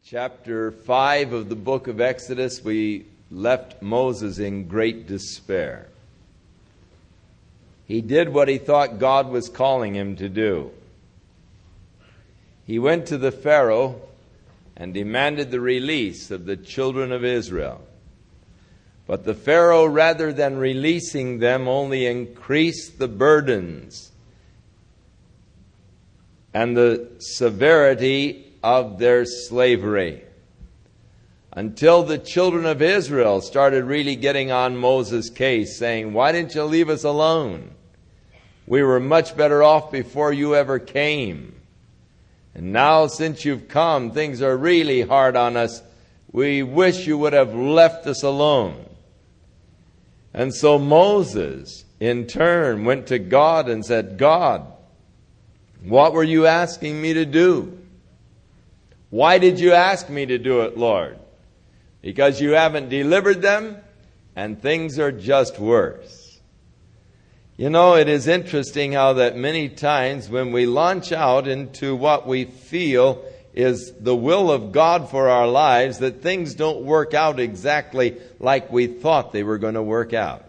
Chapter 5 of the book of Exodus, we left Moses in great despair. He did what he thought God was calling him to do. He went to the Pharaoh and demanded the release of the children of Israel. But the Pharaoh, rather than releasing them, only increased the burdens and the severity of their slavery, until the children of Israel started really getting on Moses' case, saying, "Why didn't you leave us alone? We were much better off before you ever came. And now since you've come, things are really hard on us. We wish you would have left us alone." And so Moses, in turn, went to God and said, "God, what were you asking me to do? Why did you ask me to do it, Lord? Because you haven't delivered them, and things are just worse." You know, it is interesting how that many times when we launch out into what we feel is the will of God for our lives, that things don't work out exactly like we thought they were going to work out.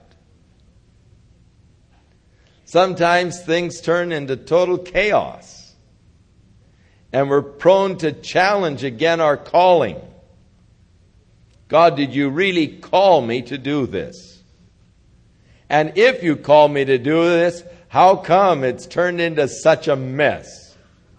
Sometimes things turn into total chaos, and we're prone to challenge again our calling. God, did you really call me to do this? And if you call me to do this, how come it's turned into such a mess?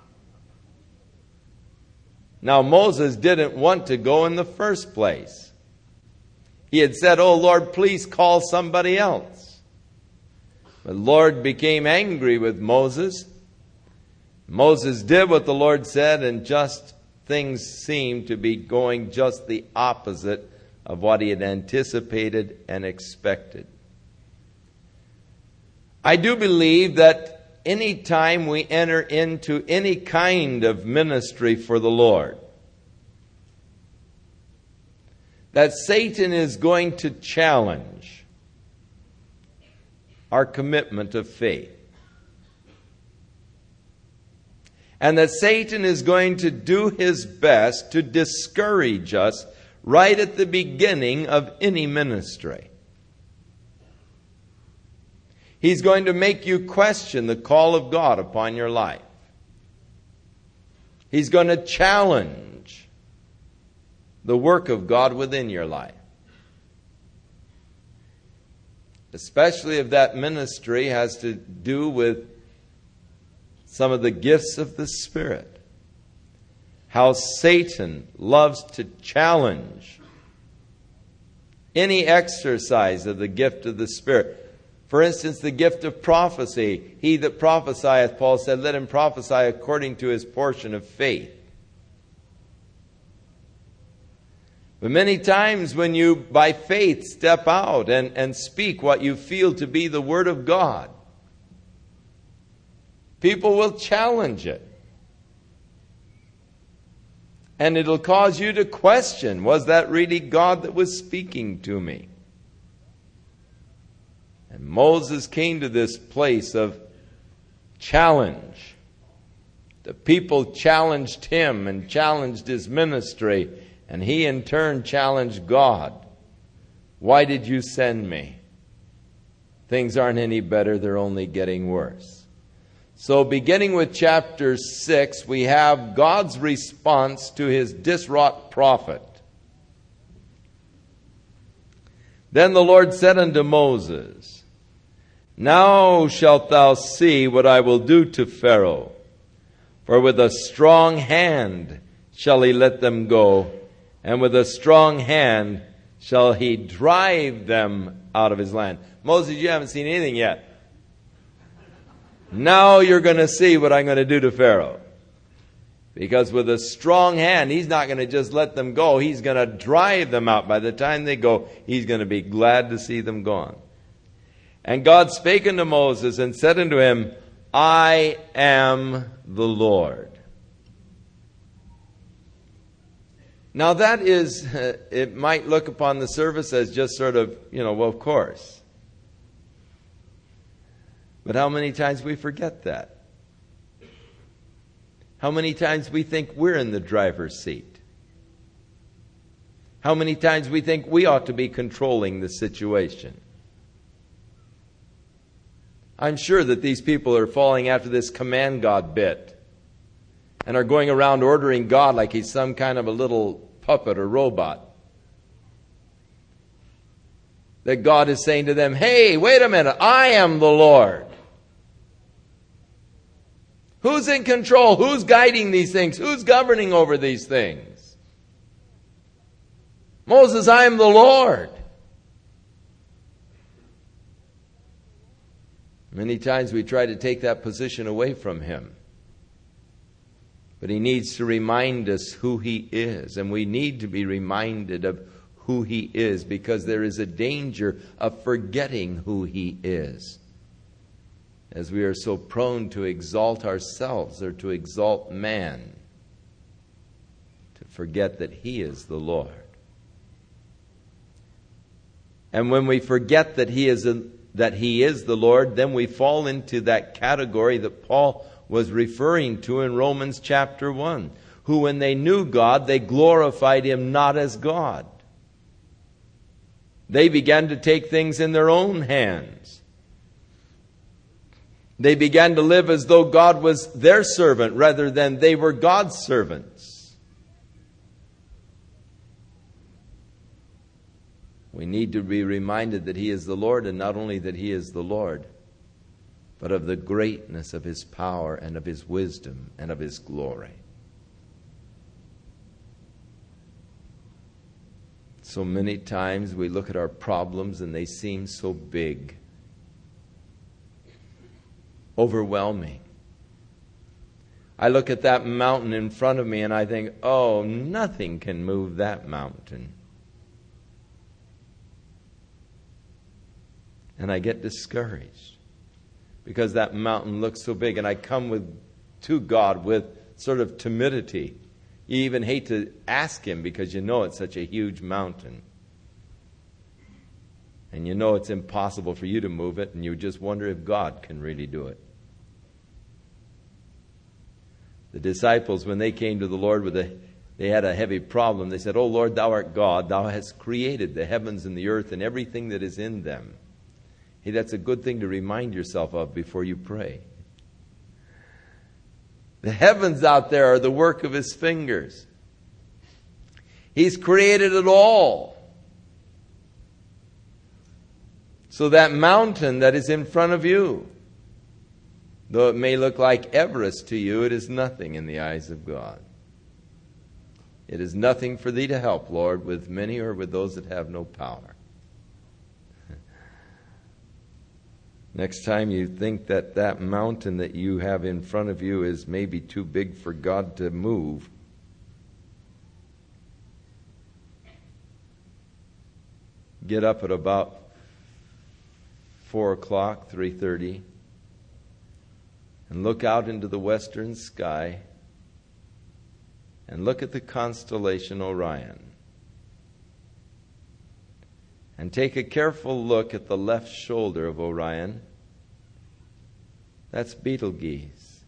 Now, Moses didn't want to go in the first place. He had said, "Oh, Lord, please call somebody else." But the Lord became angry with Moses. Moses did what the Lord said, and just things seemed to be going just the opposite of what he had anticipated and expected. I do believe that any time we enter into any kind of ministry for the Lord, that Satan is going to challenge our commitment of faith. And that Satan is going to do his best to discourage us right at the beginning of any ministry. He's going to make you question the call of God upon your life. He's going to challenge the work of God within your life. Especially if that ministry has to do with some of the gifts of the Spirit. How Satan loves to challenge any exercise of the gift of the Spirit. For instance, the gift of prophecy. He that prophesieth, Paul said, let him prophesy according to his portion of faith. But many times when you, by faith, step out and speak what you feel to be the Word of God, people will challenge it. And it'll cause you to question, was that really God that was speaking to me? And Moses came to this place of challenge. The people challenged him and challenged his ministry, and he in turn challenged God. Why did you send me? Things aren't any better, they're only getting worse. So beginning with chapter 6, we have God's response to his diswrought prophet. Then the Lord said unto Moses, Now shalt thou see what I will do to Pharaoh, for with a strong hand shall he let them go, and with a strong hand shall he drive them out of his land. Moses, you haven't seen anything yet. Now you're going to see what I'm going to do to Pharaoh. Because with a strong hand, he's not going to just let them go. He's going to drive them out. By the time they go, he's going to be glad to see them gone. And God spake unto Moses and said unto him, I am the Lord. Now that is, it might look upon the surface as just sort of, well, of course. But how many times we forget that? How many times we think we're in the driver's seat? How many times we think we ought to be controlling the situation? I'm sure that these people are falling after this command God bit and are going around ordering God like he's some kind of a little puppet or robot. That God is saying to them, hey, wait a minute, I am the Lord. Who's in control? Who's guiding these things? Who's governing over these things? Moses, I am the Lord. Many times we try to take that position away from him. But he needs to remind us who he is. And we need to be reminded of who he is, because there is a danger of forgetting who he is, as we are so prone to exalt ourselves or to exalt man, to forget that he is the Lord. And when we forget that he is the Lord, then we fall into that category that Paul was referring to in Romans chapter 1, who when they knew God, they glorified him not as God. They began to take things in their own hands. They began to live as though God was their servant rather than they were God's servants. We need to be reminded that he is the Lord, and not only that he is the Lord, but of the greatness of his power and of his wisdom and of his glory. So many times we look at our problems and they seem so big, overwhelming. I look at that mountain in front of me and I think, oh, nothing can move that mountain. And I get discouraged because that mountain looks so big, and I come to God with sort of timidity. You even hate to ask him because you know it's such a huge mountain. And you know it's impossible for you to move it, and you just wonder if God can really do it. The disciples, when they came to the Lord they had a heavy problem. They said, "Oh Lord, thou art God. Thou hast created the heavens and the earth and everything that is in them." Hey, that's a good thing to remind yourself of before you pray. The heavens out there are the work of his fingers. He's created it all. So that mountain that is in front of you, though it may look like Everest to you, it is nothing in the eyes of God. It is nothing for thee to help, Lord, with many or with those that have no power. Next time you think that mountain that you have in front of you is maybe too big for God to move, get up at about 4 o'clock, 3:30, and look out into the western sky and look at the constellation Orion. And take a careful look at the left shoulder of Orion. That's Betelgeuse.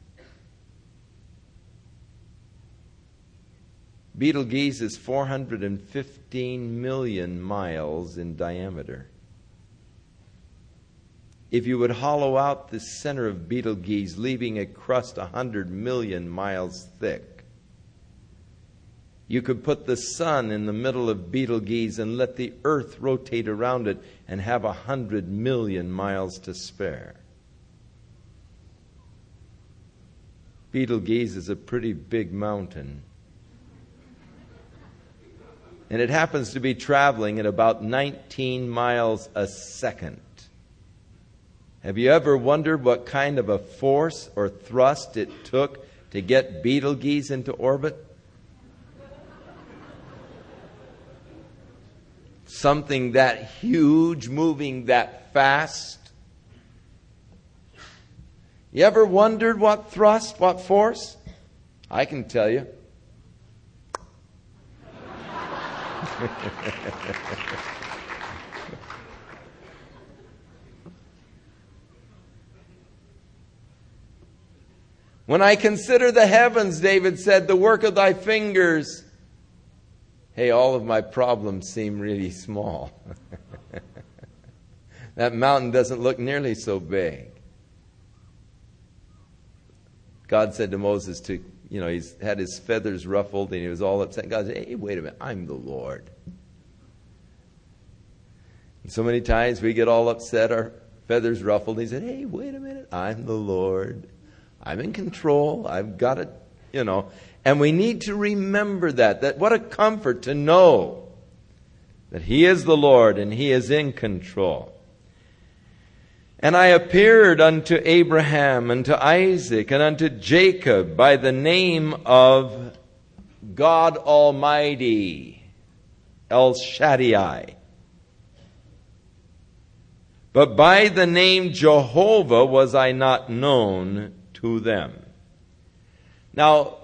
Betelgeuse is 415 million miles in diameter. If you would hollow out the center of Betelgeuse, leaving a crust 100 million miles thick, you could put the sun in the middle of Betelgeuse and let the earth rotate around it and have 100 million miles to spare. Betelgeuse is a pretty big mountain. And it happens to be traveling at about 19 miles a second. Have you ever wondered what kind of a force or thrust it took to get Betelgeuse into orbit? Something that huge, moving that fast. You ever wondered what thrust, what force? I can tell you. When I consider the heavens, David said, the work of thy fingers, hey, all of my problems seem really small. That mountain doesn't look nearly so big. God said to Moses he's had his feathers ruffled and he was all upset. God said, hey, wait a minute, I'm the Lord. And so many times we get all upset, our feathers ruffled. He said, hey, wait a minute, I'm the Lord. I'm in control. I've got it, And we need to remember that what a comfort to know that He is the Lord and He is in control. And I appeared unto Abraham and to Isaac and unto Jacob by the name of God Almighty, El Shaddai. But by the name Jehovah was I not known to them. Now,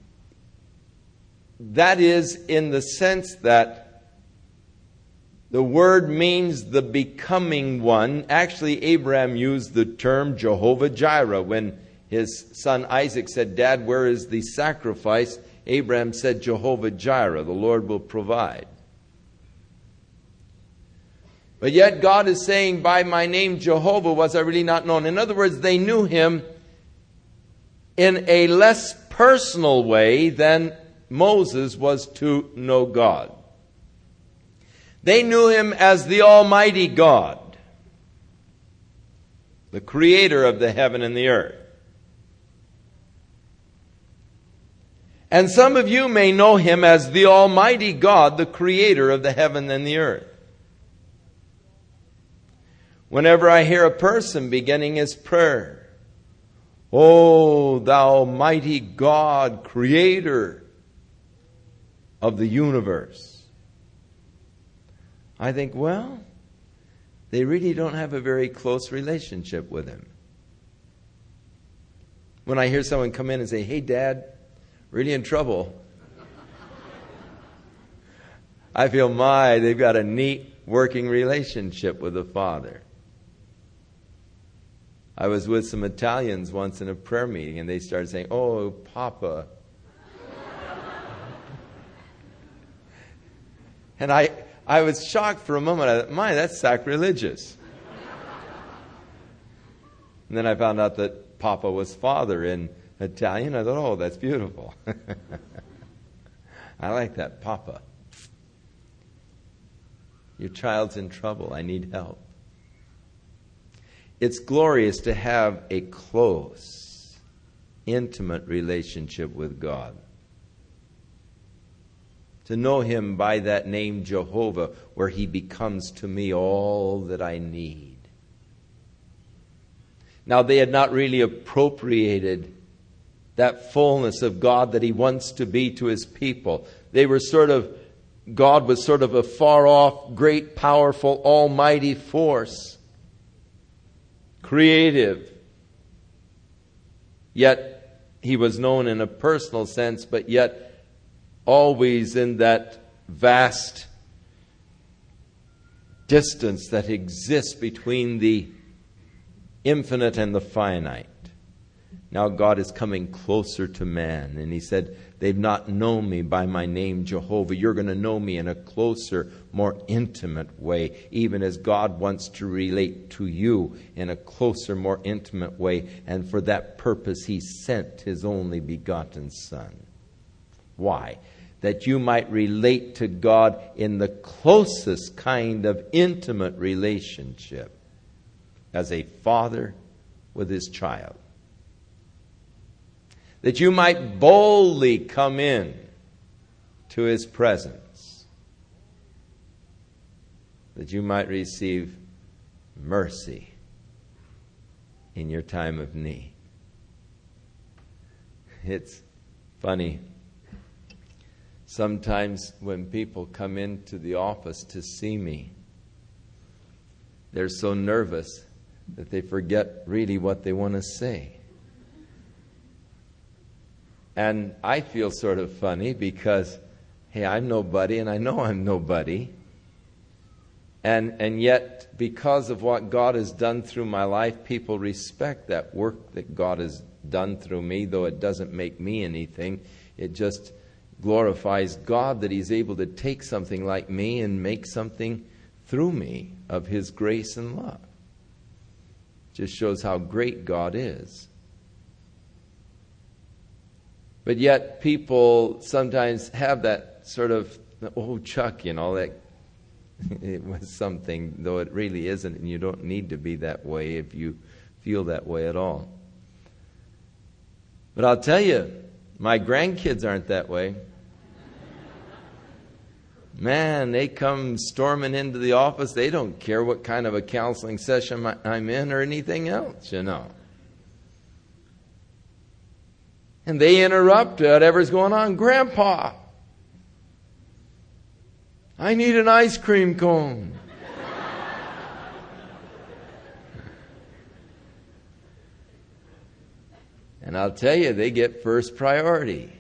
that is in the sense that the word means the becoming one. Actually, Abraham used the term Jehovah-Jireh. When his son Isaac said, Dad, where is the sacrifice? Abraham said, Jehovah-Jireh, the Lord will provide. But yet God is saying, by my name Jehovah was I really not known. In other words, they knew Him in a less personal way than Moses was to know God. They knew Him as the Almighty God, the Creator of the heaven and the earth. And some of you may know Him as the Almighty God, the Creator of the heaven and the earth. Whenever I hear a person beginning his prayer, O thou mighty God, Creator of the universe, I think, well, they really don't have a very close relationship with Him. When I hear someone come in and say, hey, Dad, really in trouble, I feel, they've got a neat working relationship with the Father. I was with some Italians once in a prayer meeting, and they started saying, oh, Papa. And I was shocked for a moment. I thought, that's sacrilegious. And then I found out that Papa was father in Italian. I thought, oh, that's beautiful. I like that, Papa. Your child's in trouble. I need help. It's glorious to have a close, intimate relationship with God. To know Him by that name Jehovah, where He becomes to me all that I need. Now, they had not really appropriated that fullness of God that He wants to be to His people. God was sort of a far off, great, powerful, almighty force. Creative. Yet He was known in a personal sense, but yet always in that vast distance that exists between the infinite and the finite. Now God is coming closer to man. And He said, they've not known me by my name Jehovah. You're going to know me in a closer, more intimate way, even as God wants to relate to you in a closer, more intimate way. And for that purpose He sent His only begotten Son. Why? That you might relate to God in the closest kind of intimate relationship as a father with his child. That you might boldly come in to His presence. That you might receive mercy in your time of need. It's funny. Sometimes when people come into the office to see me, they're so nervous that they forget really what they want to say. And I feel sort of funny because, hey, I'm nobody and I know I'm nobody. And yet, because of what God has done through my life, people respect that work that God has done through me, though it doesn't make me anything. It just glorifies God that He's able to take something like me and make something through me of His grace and love. Just shows how great God is. But yet people sometimes have that sort of, oh, Chuck, that it was something, though it really isn't, and you don't need to be that way if you feel that way at all. But I'll tell you, my grandkids aren't that way. Man, they come storming into the office. They don't care what kind of a counseling session I'm in or anything else, And they interrupt whatever's going on. Grandpa, I need an ice cream cone. And I'll tell you, they get first priority.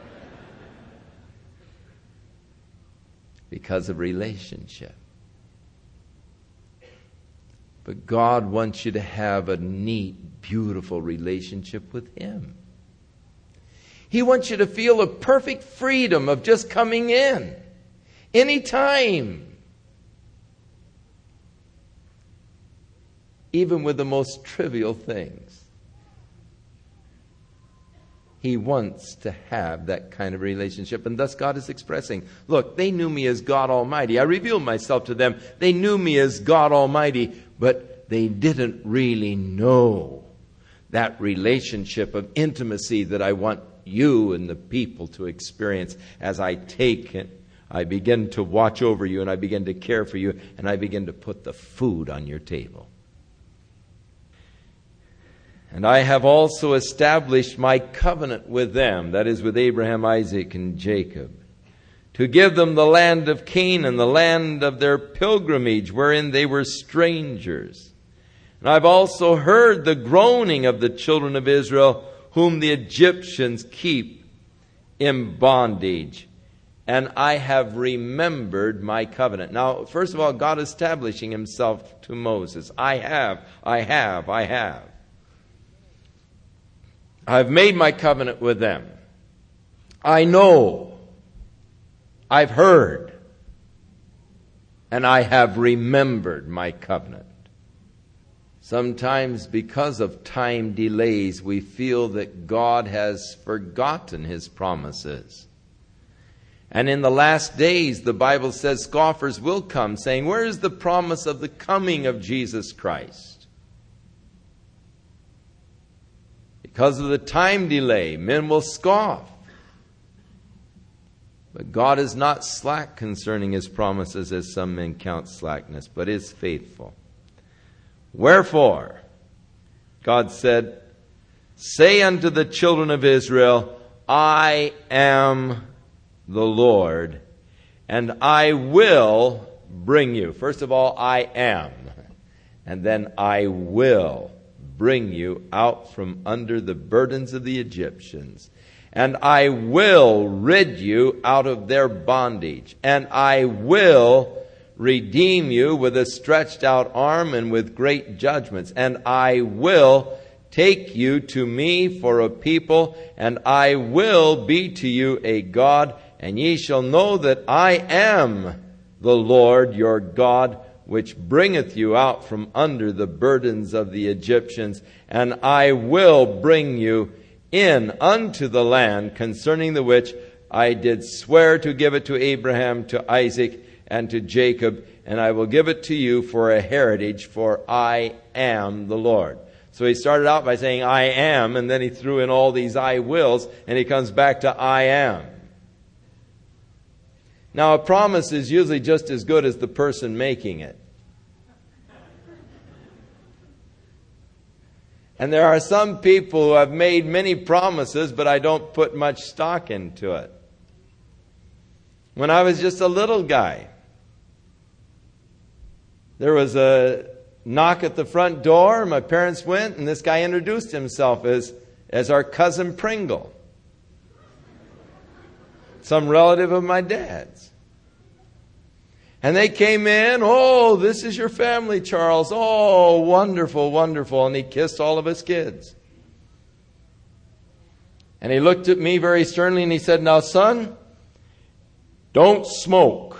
Because of relationship. But God wants you to have a neat, beautiful relationship with Him. He wants you to feel a perfect freedom of just coming in. Anytime. Even with the most trivial things. He wants to have that kind of relationship. And thus God is expressing, look, they knew me as God Almighty. I revealed myself to them. They knew me as God Almighty, but they didn't really know that relationship of intimacy that I want you and the people to experience as I take it. I begin to watch over you, and I begin to care for you, and I begin to put the food on your table. And I have also established my covenant with them, that is with Abraham, Isaac, and Jacob, to give them the land of Canaan, the land of their pilgrimage, wherein they were strangers. And I've also heard the groaning of the children of Israel, whom the Egyptians keep in bondage. And I have remembered my covenant. Now, first of all, God establishing Himself to Moses. I have. I've made my covenant with them. I know. I've heard. And I have remembered my covenant. Sometimes because of time delays, we feel that God has forgotten His promises. And in the last days, the Bible says scoffers will come, saying, where is the promise of the coming of Jesus Christ? Because of the time delay, men will scoff. But God is not slack concerning His promises, as some men count slackness, but is faithful. Wherefore, God said, say unto the children of Israel, I am the Lord, and I will bring you. First of all, I am, and then I will bring you out from under the burdens of the Egyptians. And I will rid you out of their bondage. And I will redeem you with a stretched out arm and with great judgments. And I will take you to me for a people, and I will be to you a God, and ye shall know that I am the Lord your God, which bringeth you out from under the burdens of the Egyptians, and I will bring you in unto the land concerning the which I did swear to give it to Abraham, to Isaac, and to Jacob, and I will give it to you for a heritage, for I am the Lord. So he started out by saying, I am, and then he threw in all these I wills, and he comes back to I am. Now, a promise is usually just as good as the person making it. And there are some people who have made many promises, but I don't put much stock into it. When I was just a little guy, there was a knock at the front door. My parents went, and this guy introduced himself as our cousin Pringle, some relative of my dad's. And they came in, oh, this is your family, Charles. Oh, wonderful, wonderful. And he kissed all of his kids. And he looked at me very sternly and he said, now, son, don't smoke.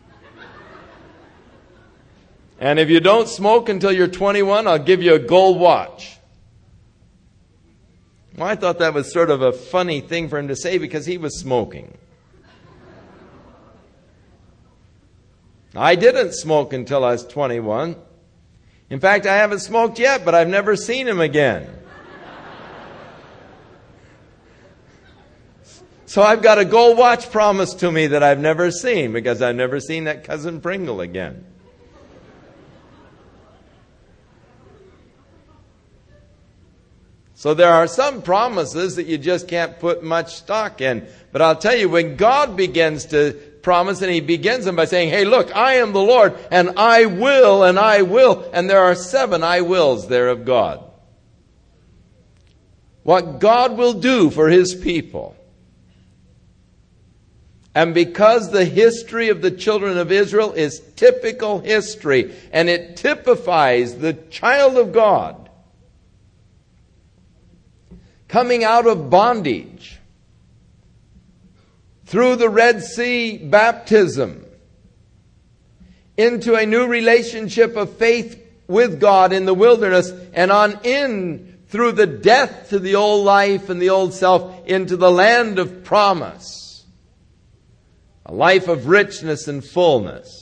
And if you don't smoke until you're 21, I'll give you a gold watch. Well, I thought that was sort of a funny thing for him to say because he was smoking. I didn't smoke until I was 21. In fact, I haven't smoked yet, but I've never seen him again. So I've got a gold watch promised to me that I've never seen because I've never seen that cousin Pringle again. So there are some promises that you just can't put much stock in. But I'll tell you, when God begins to promise, and He begins them by saying, hey, look, I am the Lord, and I will, and I will. And there are 7 I wills there of God. What God will do for His people. And because the history of the children of Israel is typical history, and it typifies the child of God coming out of bondage through the Red Sea baptism into a new relationship of faith with God in the wilderness, and on in through the death to the old life and the old self into the land of promise, a life of richness and fullness.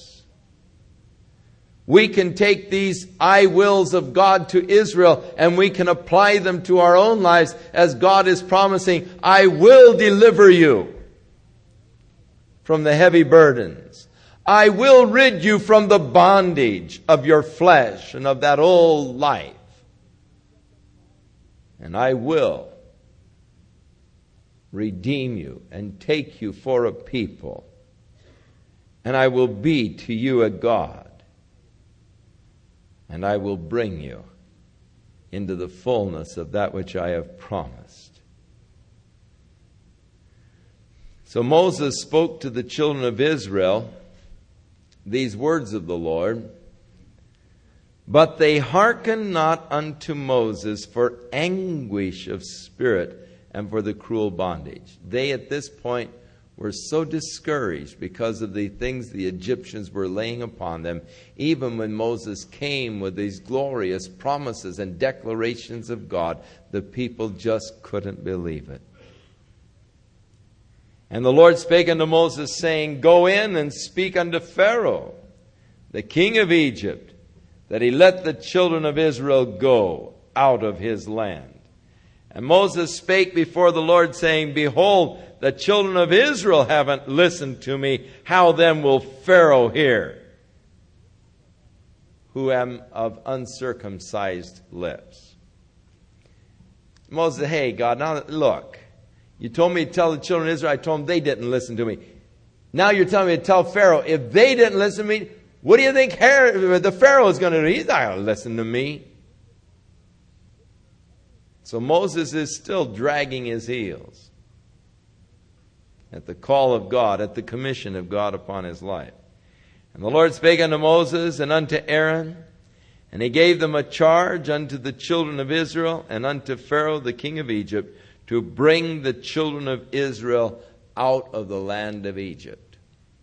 We can take these I wills of God to Israel and we can apply them to our own lives as God is promising, I will deliver you from the heavy burdens. I will rid you from the bondage of your flesh and of that old life. And I will redeem you and take you for a people. And I will be to you a God. And I will bring you into the fullness of that which I have promised. So Moses spoke to the children of Israel these words of the Lord. But they hearkened not unto Moses for anguish of spirit and for the cruel bondage. They at this point were so discouraged because of the things the Egyptians were laying upon them. Even when Moses came with these glorious promises and declarations of God, the people just couldn't believe it. And the Lord spake unto Moses, saying, Go in and speak unto Pharaoh, the king of Egypt, that he let the children of Israel go out of his land. And Moses spake before the Lord, saying, Behold, the children of Israel haven't listened to me. How then will Pharaoh hear, who am of uncircumcised lips? Moses said, hey, God, now look, you told me to tell the children of Israel. I told them they didn't listen to me. Now you're telling me to tell Pharaoh, if they didn't listen to me, what do you think the Pharaoh is going to do? He's not going to listen to me. So Moses is still dragging his heels at the call of God, at the commission of God upon his life. And the Lord spake unto Moses and unto Aaron, and he gave them a charge unto the children of Israel and unto Pharaoh the king of Egypt to bring the children of Israel out of the land of Egypt.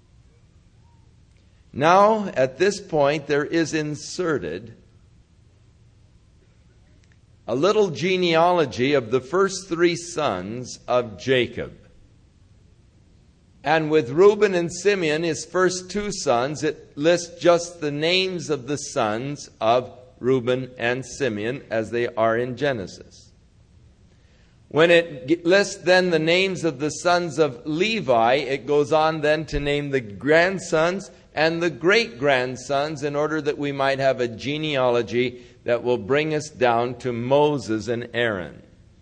Now, at this point, there is inserted a little genealogy of the first 3 sons of Jacob. And with Reuben and Simeon, his first 2 sons, it lists just the names of the sons of Reuben and Simeon as they are in Genesis. When it lists then the names of the sons of Levi, it goes on then to name the grandsons and the great-grandsons in order that we might have a genealogy that will bring us down to Moses and Aaron.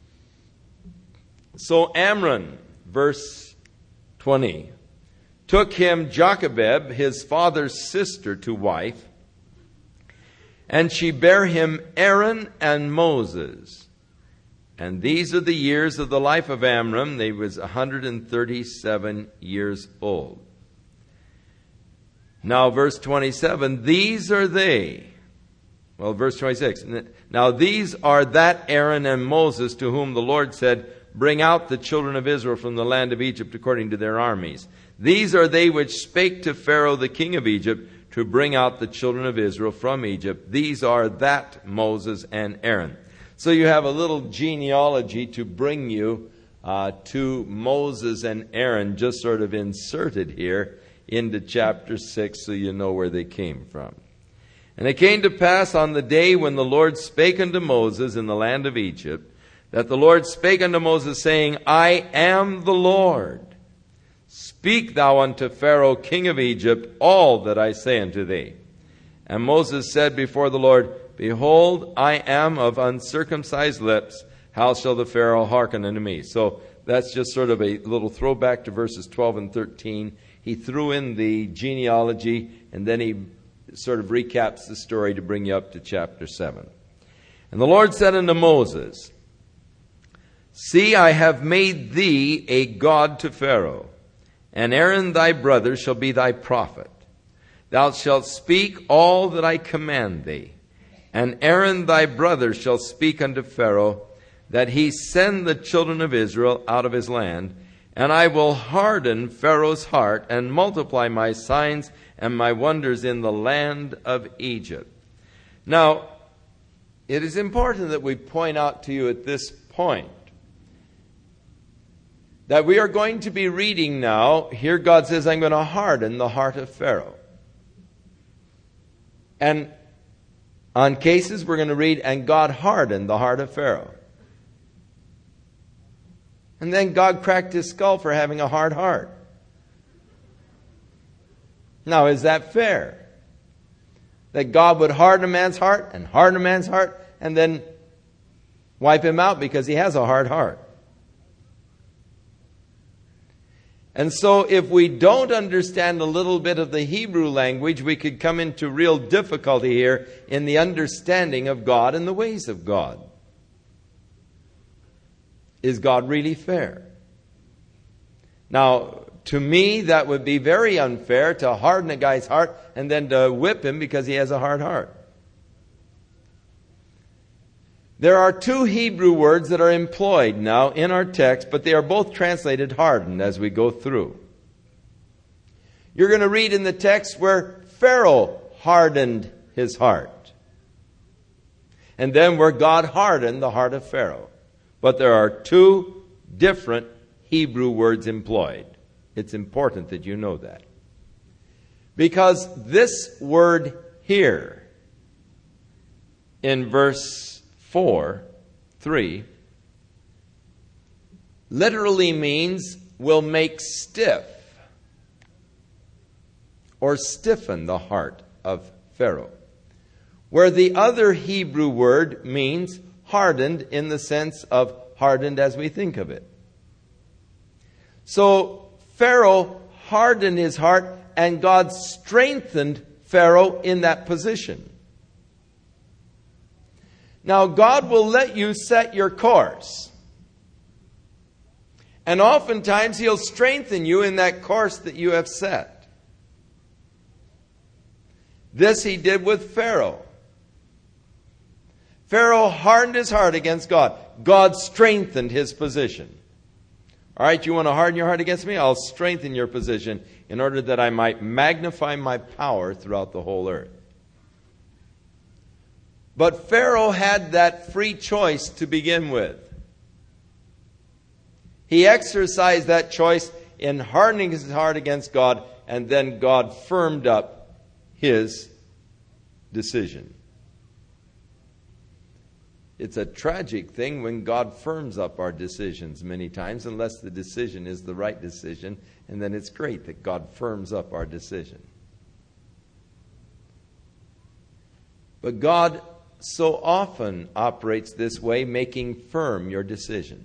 So Amram, verse 20, took him Jochebed, his father's sister, to wife, and she bare him Aaron and Moses. And these are the years of the life of Amram. He was 137 years old. Now, verse 27, these are they. Well, verse 26. Now, these are that Aaron and Moses to whom the Lord said, Bring out the children of Israel from the land of Egypt according to their armies. These are they which spake to Pharaoh the king of Egypt to bring out the children of Israel from Egypt. These are that Moses and Aaron. So you have a little genealogy to bring you to Moses and Aaron, just sort of inserted here into chapter 6 so you know where they came from. And it came to pass on the day when the Lord spake unto Moses in the land of Egypt, that the Lord spake unto Moses, saying, I am the Lord. Speak thou unto Pharaoh king of Egypt all that I say unto thee. And Moses said before the Lord, Behold, I am of uncircumcised lips. How shall the Pharaoh hearken unto me? So that's just sort of a little throwback to verses 12 and 13. He threw in the genealogy, and then he sort of recaps the story to bring you up to chapter 7. And the Lord said unto Moses, See, I have made thee a god to Pharaoh, and Aaron thy brother shall be thy prophet. Thou shalt speak all that I command thee. And Aaron thy brother shall speak unto Pharaoh, that he send the children of Israel out of his land. And I will harden Pharaoh's heart, and multiply my signs and my wonders in the land of Egypt. Now, it is important that we point out to you at this point that we are going to be reading now, here God says, I'm going to harden the heart of Pharaoh. And on cases we're going to read, and God hardened the heart of Pharaoh. And then God cracked his skull for having a hard heart. Now, is that fair? That God would harden a man's heart and harden a man's heart and then wipe him out because he has a hard heart? And so if we don't understand a little bit of the Hebrew language, we could come into real difficulty here in the understanding of God and the ways of God. Is God really fair? Now, to me, that would be very unfair to harden a guy's heart and then to whip him because he has a hard heart. There are two Hebrew words that are employed now in our text, but they are both translated hardened as we go through. You're going to read in the text where Pharaoh hardened his heart. And then where God hardened the heart of Pharaoh. But there are two different Hebrew words employed. It's important that you know that. Because this word here, in verse 4:3, literally means will make stiff or stiffen the heart of Pharaoh. Where the other Hebrew word means hardened in the sense of hardened as we think of it. So Pharaoh hardened his heart, and God strengthened Pharaoh in that position. Now, God will let you set your course. And oftentimes, He'll strengthen you in that course that you have set. This He did with Pharaoh. Pharaoh hardened his heart against God. God strengthened his position. All right, you want to harden your heart against me? I'll strengthen your position in order that I might magnify my power throughout the whole earth. But Pharaoh had that free choice to begin with. He exercised that choice in hardening his heart against God, and then God firmed up his decision. It's a tragic thing when God firms up our decisions many times, unless the decision is the right decision, and then it's great that God firms up our decision. But God so often operates this way, making firm your decision.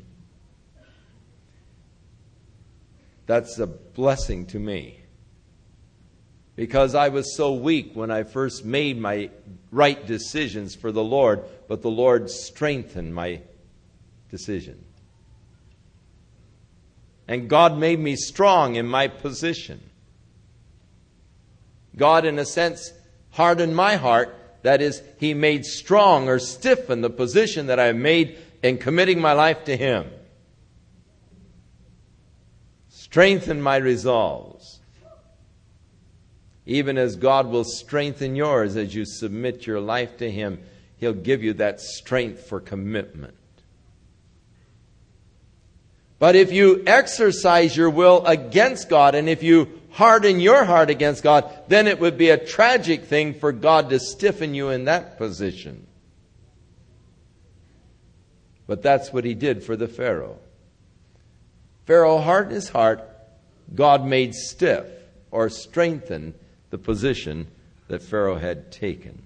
That's a blessing to me. Because I was so weak when I first made my right decisions for the Lord, but the Lord strengthened my decision. And God made me strong in my position. God, in a sense, hardened my heart. That is, He made strong or stiffen the position that I made in committing my life to Him. Strengthen my resolves. Even as God will strengthen yours as you submit your life to Him, He'll give you that strength for commitment. But if you exercise your will against God, and if you harden your heart against God, then it would be a tragic thing for God to stiffen you in that position. But that's what He did for the Pharaoh. Pharaoh hardened his heart. God made stiff or strengthened the position that Pharaoh had taken.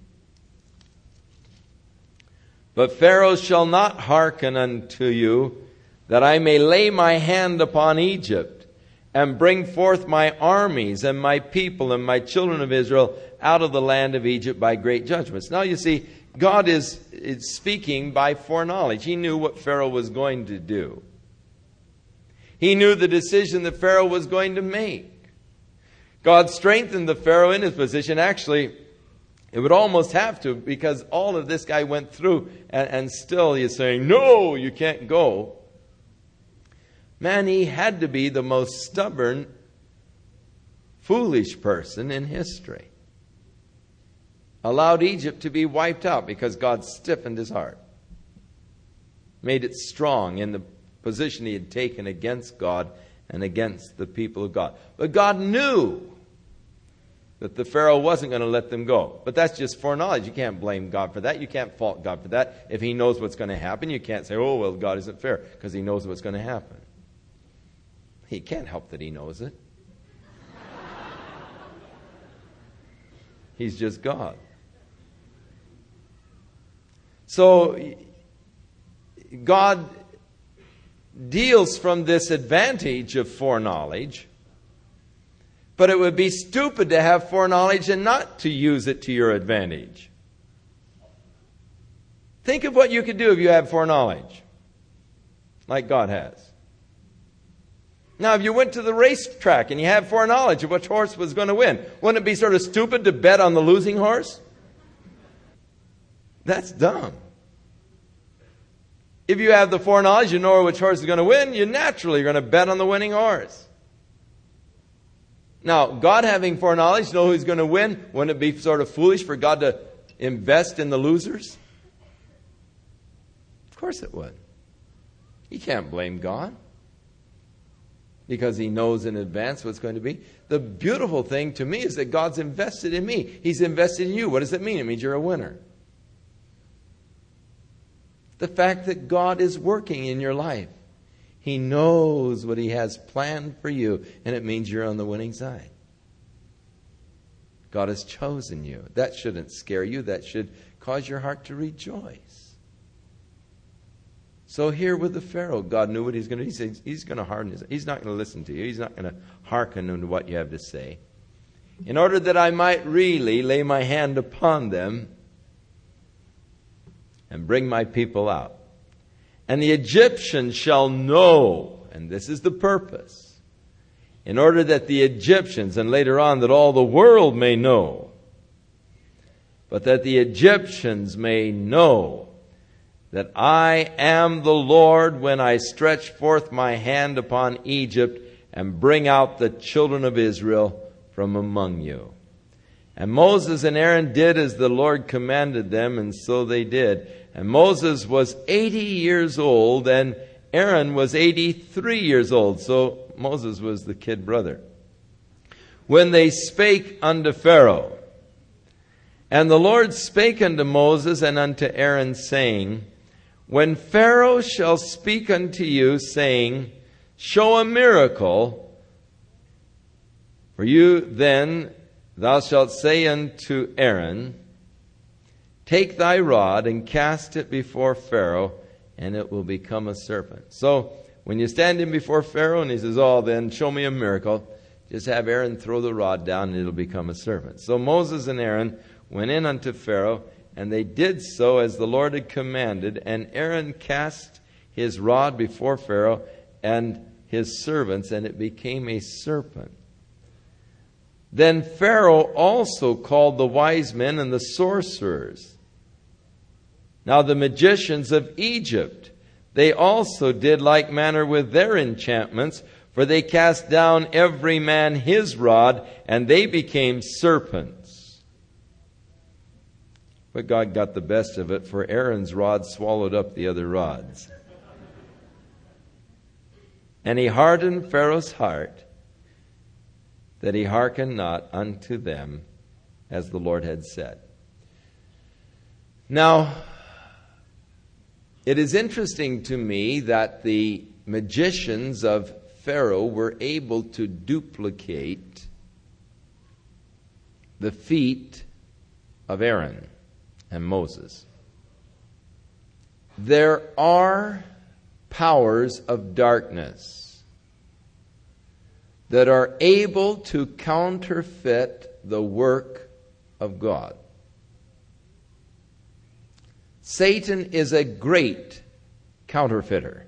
But Pharaoh shall not hearken unto you, that I may lay my hand upon Egypt, and bring forth my armies and my people and my children of Israel out of the land of Egypt by great judgments. Now you see, God is speaking by foreknowledge. He knew what Pharaoh was going to do. He knew the decision that Pharaoh was going to make. God strengthened the Pharaoh in his position. Actually, it would almost have to, because all of this guy went through, and still he's saying, no, you can't go. Man, he had to be the most stubborn, foolish person in history. Allowed Egypt to be wiped out because God stiffened his heart. Made it strong in the position he had taken against God and against the people of God. But God knew that the Pharaoh wasn't going to let them go. But that's just foreknowledge. You can't blame God for that. You can't fault God for that. If He knows what's going to happen, you can't say, oh, well, God isn't fair, because He knows what's going to happen. He can't help that He knows it. He's just God. So God deals from this advantage of foreknowledge, but it would be stupid to have foreknowledge and not to use it to your advantage. Think of what you could do if you had foreknowledge, like God has. Now, if you went to the racetrack and you had foreknowledge of which horse was going to win, wouldn't it be sort of stupid to bet on the losing horse? That's dumb. If you have the foreknowledge, you know which horse is going to win, you naturally are going to bet on the winning horse. Now, God having foreknowledge, know who's going to win, wouldn't it be sort of foolish for God to invest in the losers? Of course it would. You can't blame God, because He knows in advance what's going to be. The beautiful thing to me is that God's invested in me. He's invested in you. What does it mean? It means you're a winner. The fact that God is working in your life. He knows what He has planned for you, and it means you're on the winning side. God has chosen you. That shouldn't scare you. That should cause your heart to rejoice. So here with the Pharaoh, God knew what He's going to do. He said He's going to harden His. He's not going to listen to you. He's not going to hearken to what you have to say. In order that I might really lay my hand upon them and bring my people out. And the Egyptians shall know, and this is the purpose, in order that the Egyptians, and later on that all the world may know, but that the Egyptians may know that I am the Lord when I stretch forth my hand upon Egypt and bring out the children of Israel from among you. And Moses and Aaron did as the Lord commanded them, and so they did. And Moses was 80 years old, and Aaron was 83 years old. So Moses was the kid brother. When they spake unto Pharaoh, and the Lord spake unto Moses and unto Aaron, saying, when Pharaoh shall speak unto you, saying, show a miracle, for you then thou shalt say unto Aaron, take thy rod and cast it before Pharaoh, and it will become a serpent. So when you stand in before Pharaoh and he says, oh, then show me a miracle, just have Aaron throw the rod down and it'll become a serpent. So Moses and Aaron went in unto Pharaoh, and they did so as the Lord had commanded. And Aaron cast his rod before Pharaoh and his servants, and it became a serpent. Then Pharaoh also called the wise men and the sorcerers. Now the magicians of Egypt, they also did like manner with their enchantments, For they cast down every man his rod, and they became serpents. But God got the best of it, for Aaron's rod swallowed up the other rods. And he hardened Pharaoh's heart, that he hearkened not unto them, as the Lord had said. Now, it is interesting to me that the magicians of Pharaoh were able to duplicate the feet of Aaron and Moses. There are powers of darkness that are able to counterfeit the work of God. Satan is a great counterfeiter.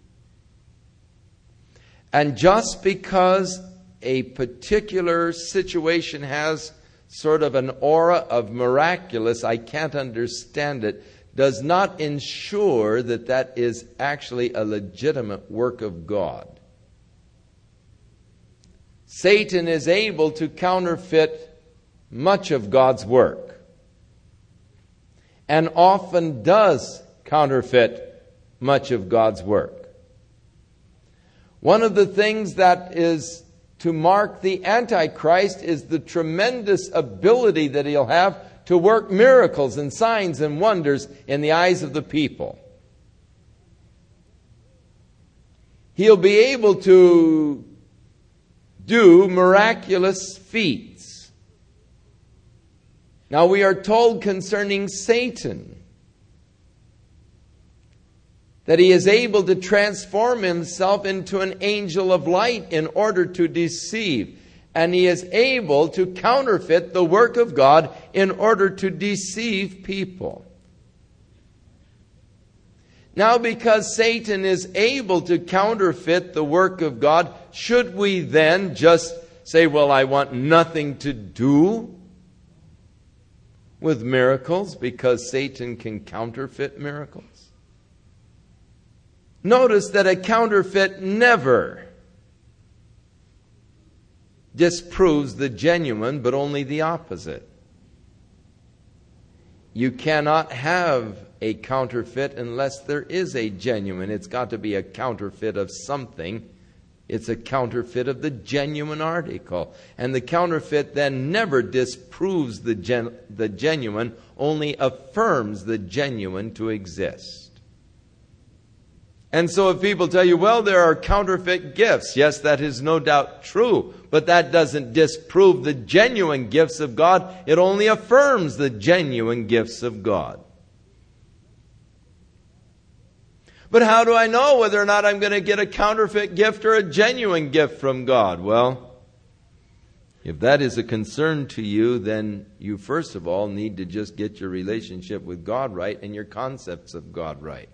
And just because a particular situation has sort of an aura of miraculous, I can't understand it, does not ensure that that is actually a legitimate work of God. Satan is able to counterfeit much of God's work, and often does counterfeit much of God's work. One of the things that is to mark the Antichrist is the tremendous ability that he'll have to work miracles and signs and wonders in the eyes of the people. He'll be able to do miraculous feats. Now we are told concerning Satan that he is able to transform himself into an angel of light in order to deceive. And he is able to counterfeit the work of God in order to deceive people. Now, because Satan is able to counterfeit the work of God, should we then just say, well, I want nothing to do with miracles because Satan can counterfeit miracles? Notice that a counterfeit never disproves the genuine, but only the opposite. You cannot have a counterfeit unless there is a genuine. It's got to be a counterfeit of something. It's a counterfeit of the genuine article. And the counterfeit then never disproves the genuine, only affirms the genuine to exist. And so if people tell you, well, there are counterfeit gifts, yes, that is no doubt true, but that doesn't disprove the genuine gifts of God. It only affirms the genuine gifts of God. But how do I know whether or not I'm going to get a counterfeit gift or a genuine gift from God? Well, if that is a concern to you, then you first of all need to just get your relationship with God right and your concepts of God right.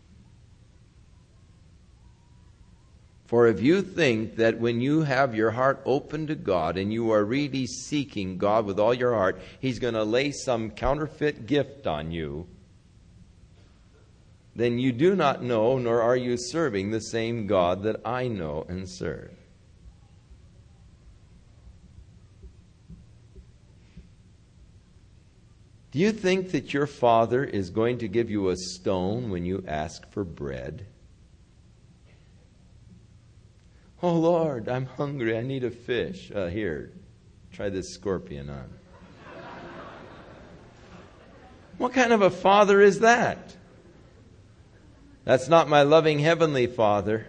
For if you think that when you have your heart open to God and you are really seeking God with all your heart, He's going to lay some counterfeit gift on you, then you do not know, nor are you serving the same God that I know and serve. Do you think that your Father is going to give you a stone when you ask for bread? Oh, Lord, I'm hungry. I need a fish. Here, try this scorpion on. What kind of a father is that? That's not my loving heavenly Father.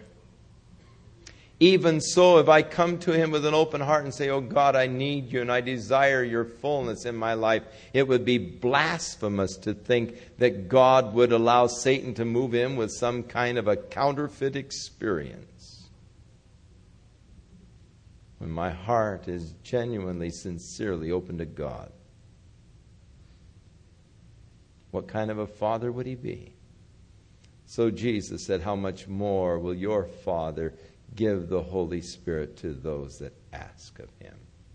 Even so, if I come to Him with an open heart and say, oh God, I need you and I desire your fullness in my life, it would be blasphemous to think that God would allow Satan to move in with some kind of a counterfeit experience. When my heart is genuinely, sincerely open to God. What kind of a father would He be? So Jesus said, how much more will your Father give the Holy Spirit to those that ask of Him?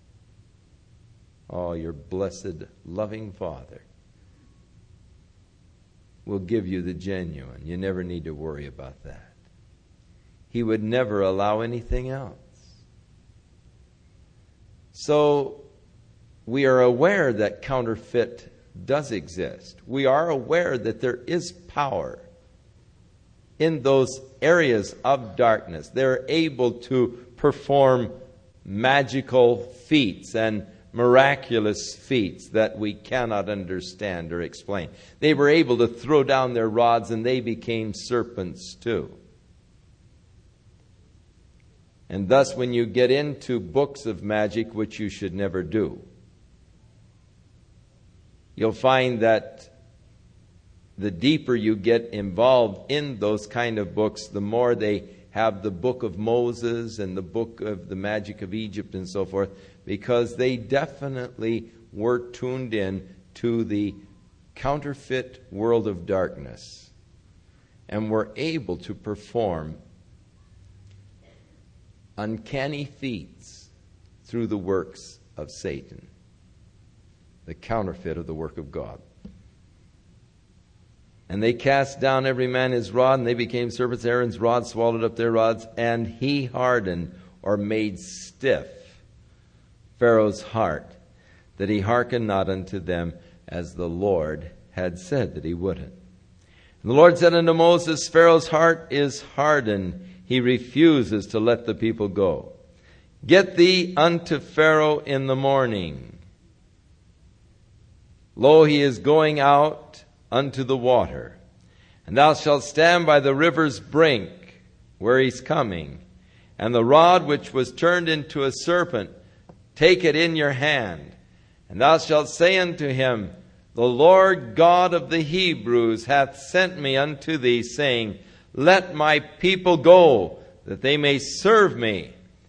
Oh, your blessed, loving Father will give you the genuine. You never need to worry about that. He would never allow anything else. So we are aware that counterfeit does exist. We are aware that there is power in those areas of darkness. They're able to perform magical feats and miraculous feats that we cannot understand or explain. They were able to throw down their rods and they became serpents too. And thus, when you get into books of magic, which you should never do, you'll find that the deeper you get involved in those kind of books, the more they have the book of Moses and the book of the magic of Egypt and so forth, because they definitely were tuned in to the counterfeit world of darkness and were able to perform uncanny feats through the works of Satan, the counterfeit of the work of God. And they cast down every man his rod, and they became serpents. Aaron's rod swallowed up their rods, and he hardened or made stiff Pharaoh's heart, that he hearkened not unto them, as the Lord had said that he wouldn't. And the Lord said unto Moses, Pharaoh's heart is hardened. He refuses to let the people go. Get thee unto Pharaoh in the morning. Lo, he is going out unto the water. And thou shalt stand by the river's brink, where he's coming. And the rod which was turned into a serpent, take it in your hand. And thou shalt say unto him, The Lord God of the Hebrews hath sent me unto thee, saying, Let my people go, that they may serve me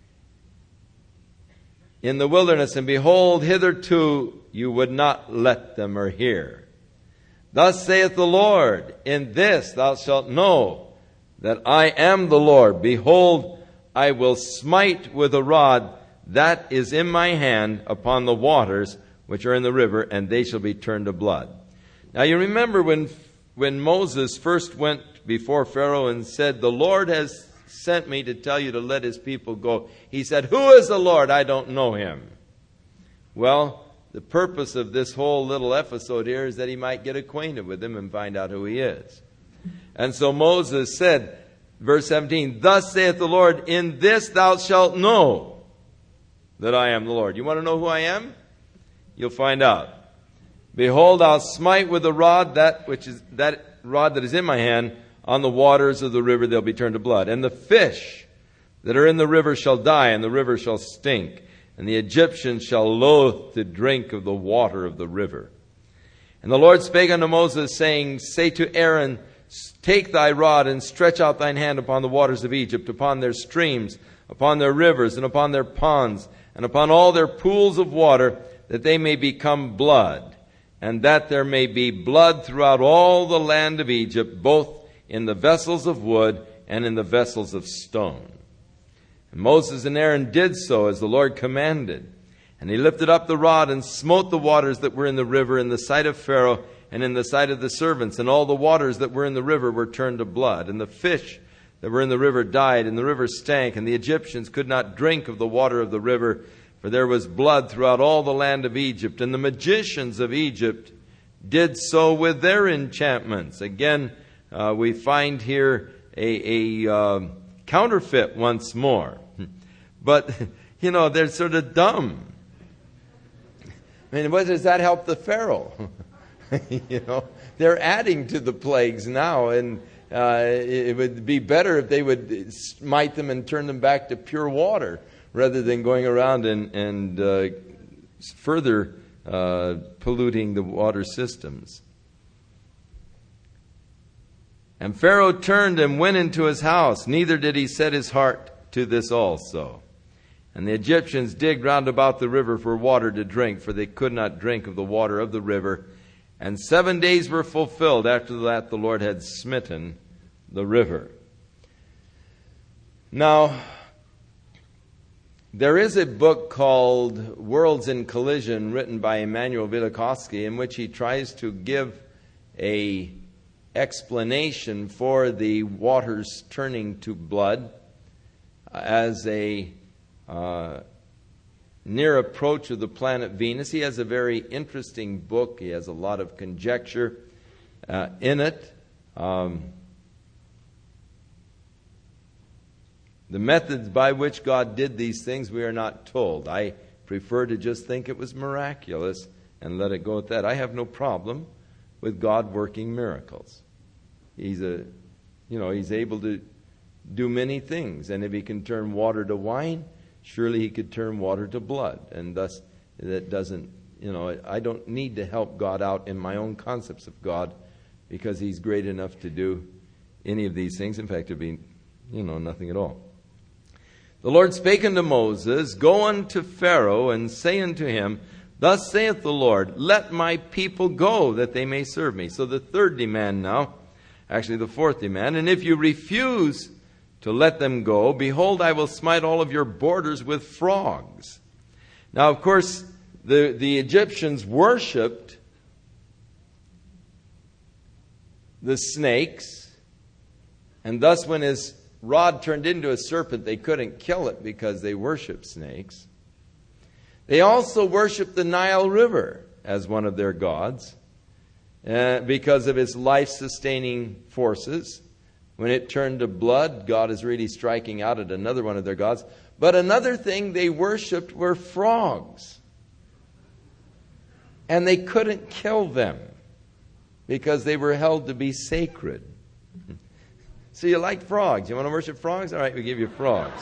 in the wilderness. And behold, hitherto you would not let them or hear. Thus saith the Lord, In this thou shalt know that I am the Lord. Behold, I will smite with a rod that is in my hand upon the waters which are in the river, and they shall be turned to blood. Now you remember when Moses first went before Pharaoh and said, The Lord has sent me to tell you to let his people go. He said, Who is the Lord? I don't know him. Well, the purpose of this whole little episode here is that he might get acquainted with him and find out who he is. And so Moses said, verse 17, Thus saith the Lord, In this thou shalt know that I am the Lord. You want to know who I am? You'll find out. Behold, I'll smite with a rod that rod that is in my hand on the waters of the river. They'll be turned to blood. And the fish that are in the river shall die, and the river shall stink. And the Egyptians shall loathe to drink of the water of the river. And the Lord spake unto Moses, saying, Say to Aaron, Take thy rod and stretch out thine hand upon the waters of Egypt, upon their streams, upon their rivers, and upon their ponds, and upon all their pools of water, that they may become blood, and that there may be blood throughout all the land of Egypt, both in the vessels of wood and in the vessels of stone. And Moses and Aaron did so as the Lord commanded. And he lifted up the rod and smote the waters that were in the river in the sight of Pharaoh and in the sight of the servants. And all the waters that were in the river were turned to blood. And the fish that were in the river died, and the river stank. And the Egyptians could not drink of the water of the river, for there was blood throughout all the land of Egypt. And the magicians of Egypt did so with their enchantments. Again, we find here a counterfeit once more. But, they're sort of dumb. I mean, what does that help the Pharaoh? They're adding to the plagues now, and it would be better if they would smite them and turn them back to pure water, rather than going around and further polluting the water systems. And Pharaoh turned and went into his house, neither did he set his heart to this also. And the Egyptians digged round about the river for water to drink, for they could not drink of the water of the river. And 7 days were fulfilled. After that, the Lord had smitten the river. Now, there is a book called Worlds in Collision, written by Emanuel Velikovsky, in which he tries to give a explanation for the waters turning to blood as a near approach of the planet Venus. He has a very interesting book. He has a lot of conjecture in it. The methods by which God did these things, we are not told. I prefer to just think it was miraculous and let it go at that. I have no problem with God working miracles. He's able to do many things. And if he can turn water to wine, surely he could turn water to blood. And thus, that doesn't, I don't need to help God out in my own concepts of God, because he's great enough to do any of these things. In fact, it'd be, nothing at all. The Lord spake unto Moses, Go unto Pharaoh, and say unto him, Thus saith the Lord, Let my people go, that they may serve me. So the third demand now, actually the fourth demand, and if you refuse to let them go, behold, I will smite all of your borders with frogs. Now, of course, the Egyptians worshipped the snakes, and thus when his rod turned into a serpent, they couldn't kill it because they worshipped snakes. They also worshipped the Nile River as one of their gods because of its life-sustaining forces. When it turned to blood, God is really striking out at another one of their gods. But another thing they worshipped were frogs. And they couldn't kill them because they were held to be sacred. So you like frogs. You want to worship frogs? All right, we give you frogs.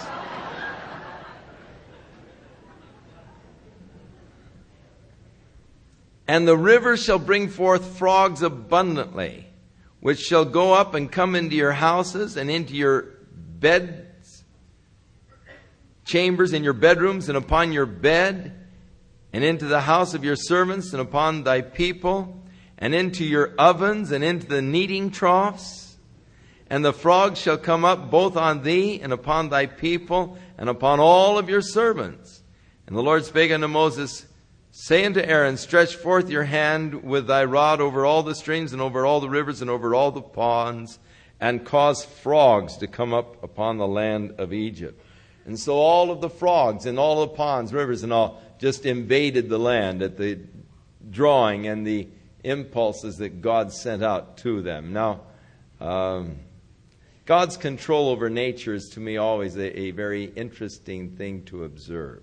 And the river shall bring forth frogs abundantly, which shall go up and come into your houses and into your beds, chambers, in your bedrooms, and upon your bed, and into the house of your servants, and upon thy people, and into your ovens, and into the kneading troughs. And the frogs shall come up both on thee, and upon thy people, and upon all of your servants. And the Lord spake unto Moses, Say unto Aaron, Stretch forth your hand with thy rod over all the streams, and over all the rivers, and over all the ponds, and cause frogs to come up upon the land of Egypt. And so all of the frogs and all the ponds, rivers, and all just invaded the land at the drawing and the impulses that God sent out to them. Now, God's control over nature is to me always a very interesting thing to observe.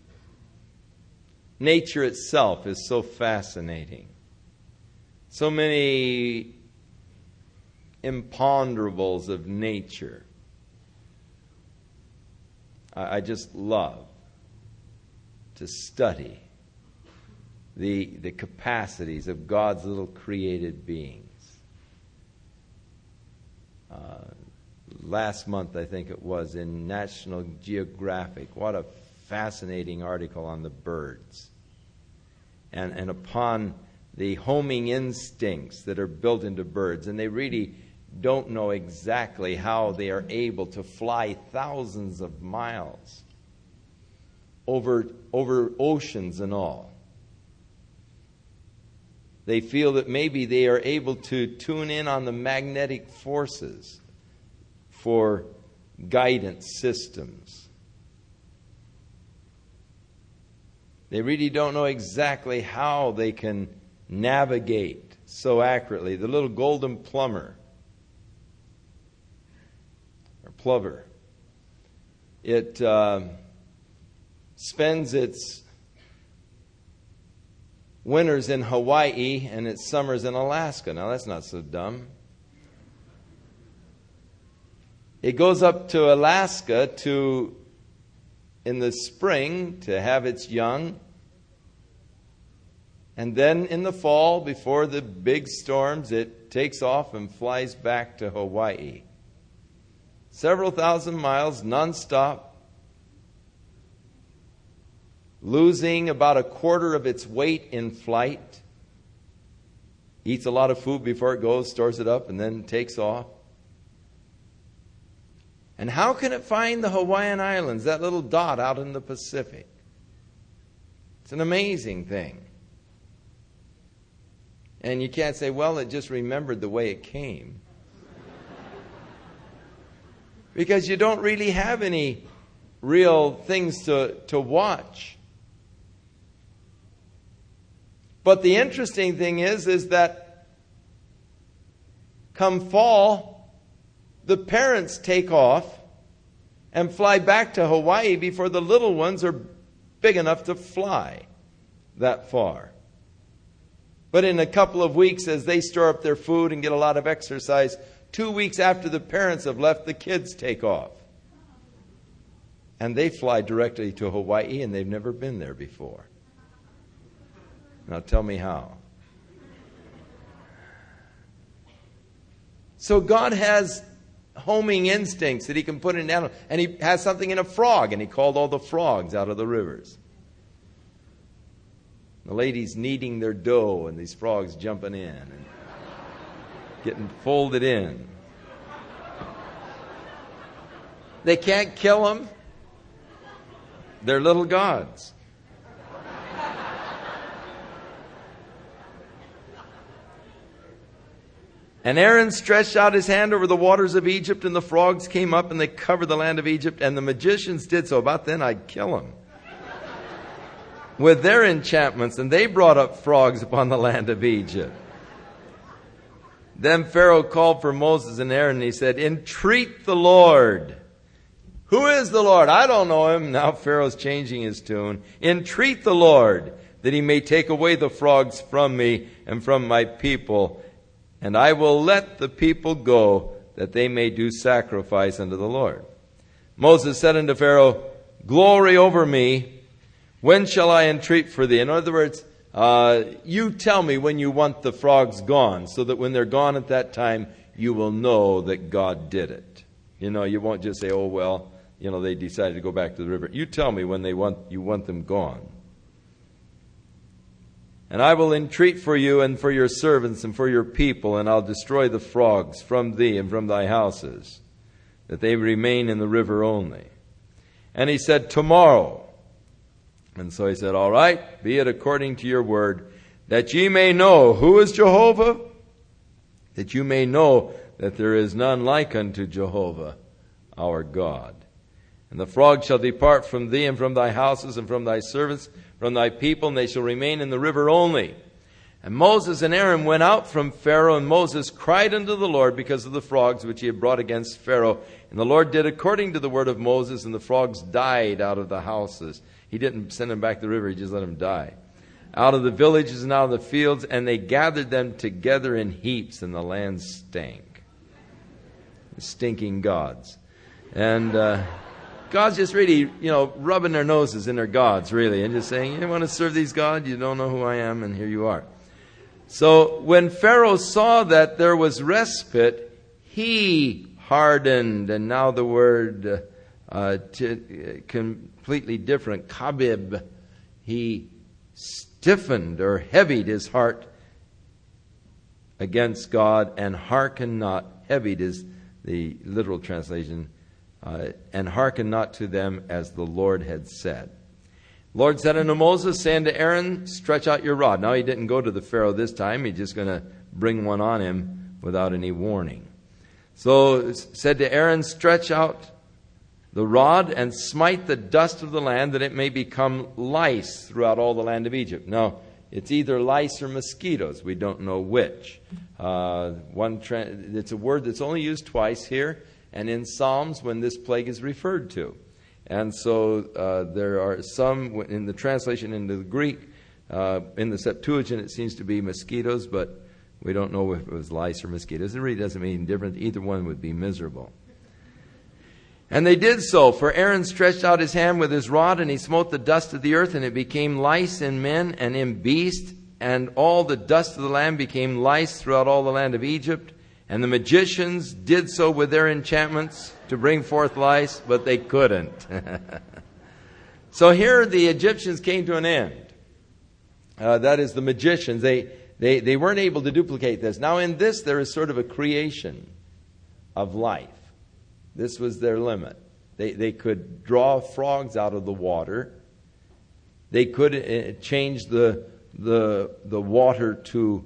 Nature itself is so fascinating. So many imponderables of nature. I just love to study the capacities of God's little created beings. Last month, I think it was, in National Geographic, what a fascinating article on the birds and upon the homing instincts that are built into birds. And they really don't know exactly how they are able to fly thousands of miles over oceans and all. They feel that maybe they are able to tune in on the magnetic forces for guidance systems. They really don't know exactly how they can navigate so accurately. The little golden plumber, or plover, it spends its winters in Hawaii and its summers in Alaska. Now that's not so dumb. It goes up to Alaska in the spring to have its young. And then in the fall, before the big storms, it takes off and flies back to Hawaii. Several thousand miles, nonstop, losing about a quarter of its weight in flight. Eats a lot of food before it goes, stores it up, and then takes off. And how can it find the Hawaiian Islands, that little dot out in the Pacific? It's an amazing thing. And you can't say, well, it just remembered the way it came. Because you don't really have any real things to watch. But the interesting thing is that come fall, the parents take off and fly back to Hawaii before the little ones are big enough to fly that far. But in a couple of weeks, as they store up their food and get a lot of exercise, 2 weeks after the parents have left, the kids take off. And they fly directly to Hawaii, and they've never been there before. Now tell me how. So God has homing instincts that He can put in an animal. And He has something in a frog, and He called all the frogs out of the rivers. The ladies kneading their dough, and these frogs jumping in and getting folded in. They can't kill them. They're little gods. And Aaron stretched out his hand over the waters of Egypt, and the frogs came up, and they covered the land of Egypt, and the magicians did so. About then I'd kill them with their enchantments, and they brought up frogs upon the land of Egypt. Then Pharaoh called for Moses and Aaron, and he said, "Entreat the Lord." Who is the Lord? I don't know him. Now Pharaoh's changing his tune. "Entreat the Lord, that He may take away the frogs from me and from my people, and I will let the people go, that they may do sacrifice unto the Lord." Moses said unto Pharaoh, "Glory over me. When shall I entreat for thee?" In other words, you tell me when you want the frogs gone, so that when they're gone at that time, you will know that God did it. You know, you won't just say, "Oh, well, they decided to go back to the river." You tell me when you want them gone. "And I will entreat for you and for your servants and for your people, and I'll destroy the frogs from thee and from thy houses, that they remain in the river only." And he said, "Tomorrow." And so he said, "All right, be it according to your word, that ye may know who is Jehovah, that you may know that there is none like unto Jehovah our God. And the frogs shall depart from thee and from thy houses and from thy servants, from thy people, and they shall remain in the river only." And Moses and Aaron went out from Pharaoh, and Moses cried unto the Lord because of the frogs which he had brought against Pharaoh. And the Lord did according to the word of Moses, and the frogs died out of the houses. He didn't send them back to the river, He just let them die. Out of the villages and out of the fields, and they gathered them together in heaps, and the land stank. Stinking gods. And God's just really, rubbing their noses in their gods, really, and just saying, "You want to serve these gods? You don't know who I am, and here you are." So when Pharaoh saw that there was respite, he hardened, and now the word completely different, kabib. He stiffened or heavied his heart against God, and hearkened not. Heavied is the literal translation. And hearken not to them as the Lord had said. Lord said unto Moses, say unto Aaron, "Stretch out your rod." Now he didn't go to the Pharaoh this time. He's just going to bring one on him without any warning. So said to Aaron, "Stretch out the rod and smite the dust of the land, that it may become lice throughout all the land of Egypt." Now, it's either lice or mosquitoes. We don't know which. It's a word that's only used twice here and in Psalms when this plague is referred to. And so there are some, in the translation into the Greek, in the Septuagint it seems to be mosquitoes, but we don't know if it was lice or mosquitoes. It really doesn't mean different. Either one would be miserable. And they did so, for Aaron stretched out his hand with his rod, and he smote the dust of the earth, and it became lice in men and in beasts, and all the dust of the land became lice throughout all the land of Egypt. And the magicians did so with their enchantments to bring forth lice, but they couldn't. So here the Egyptians came to an end. That is, the magicians. They weren't able to duplicate this. Now in this there is sort of a creation of life. This was their limit. They could draw frogs out of the water. They could change the water to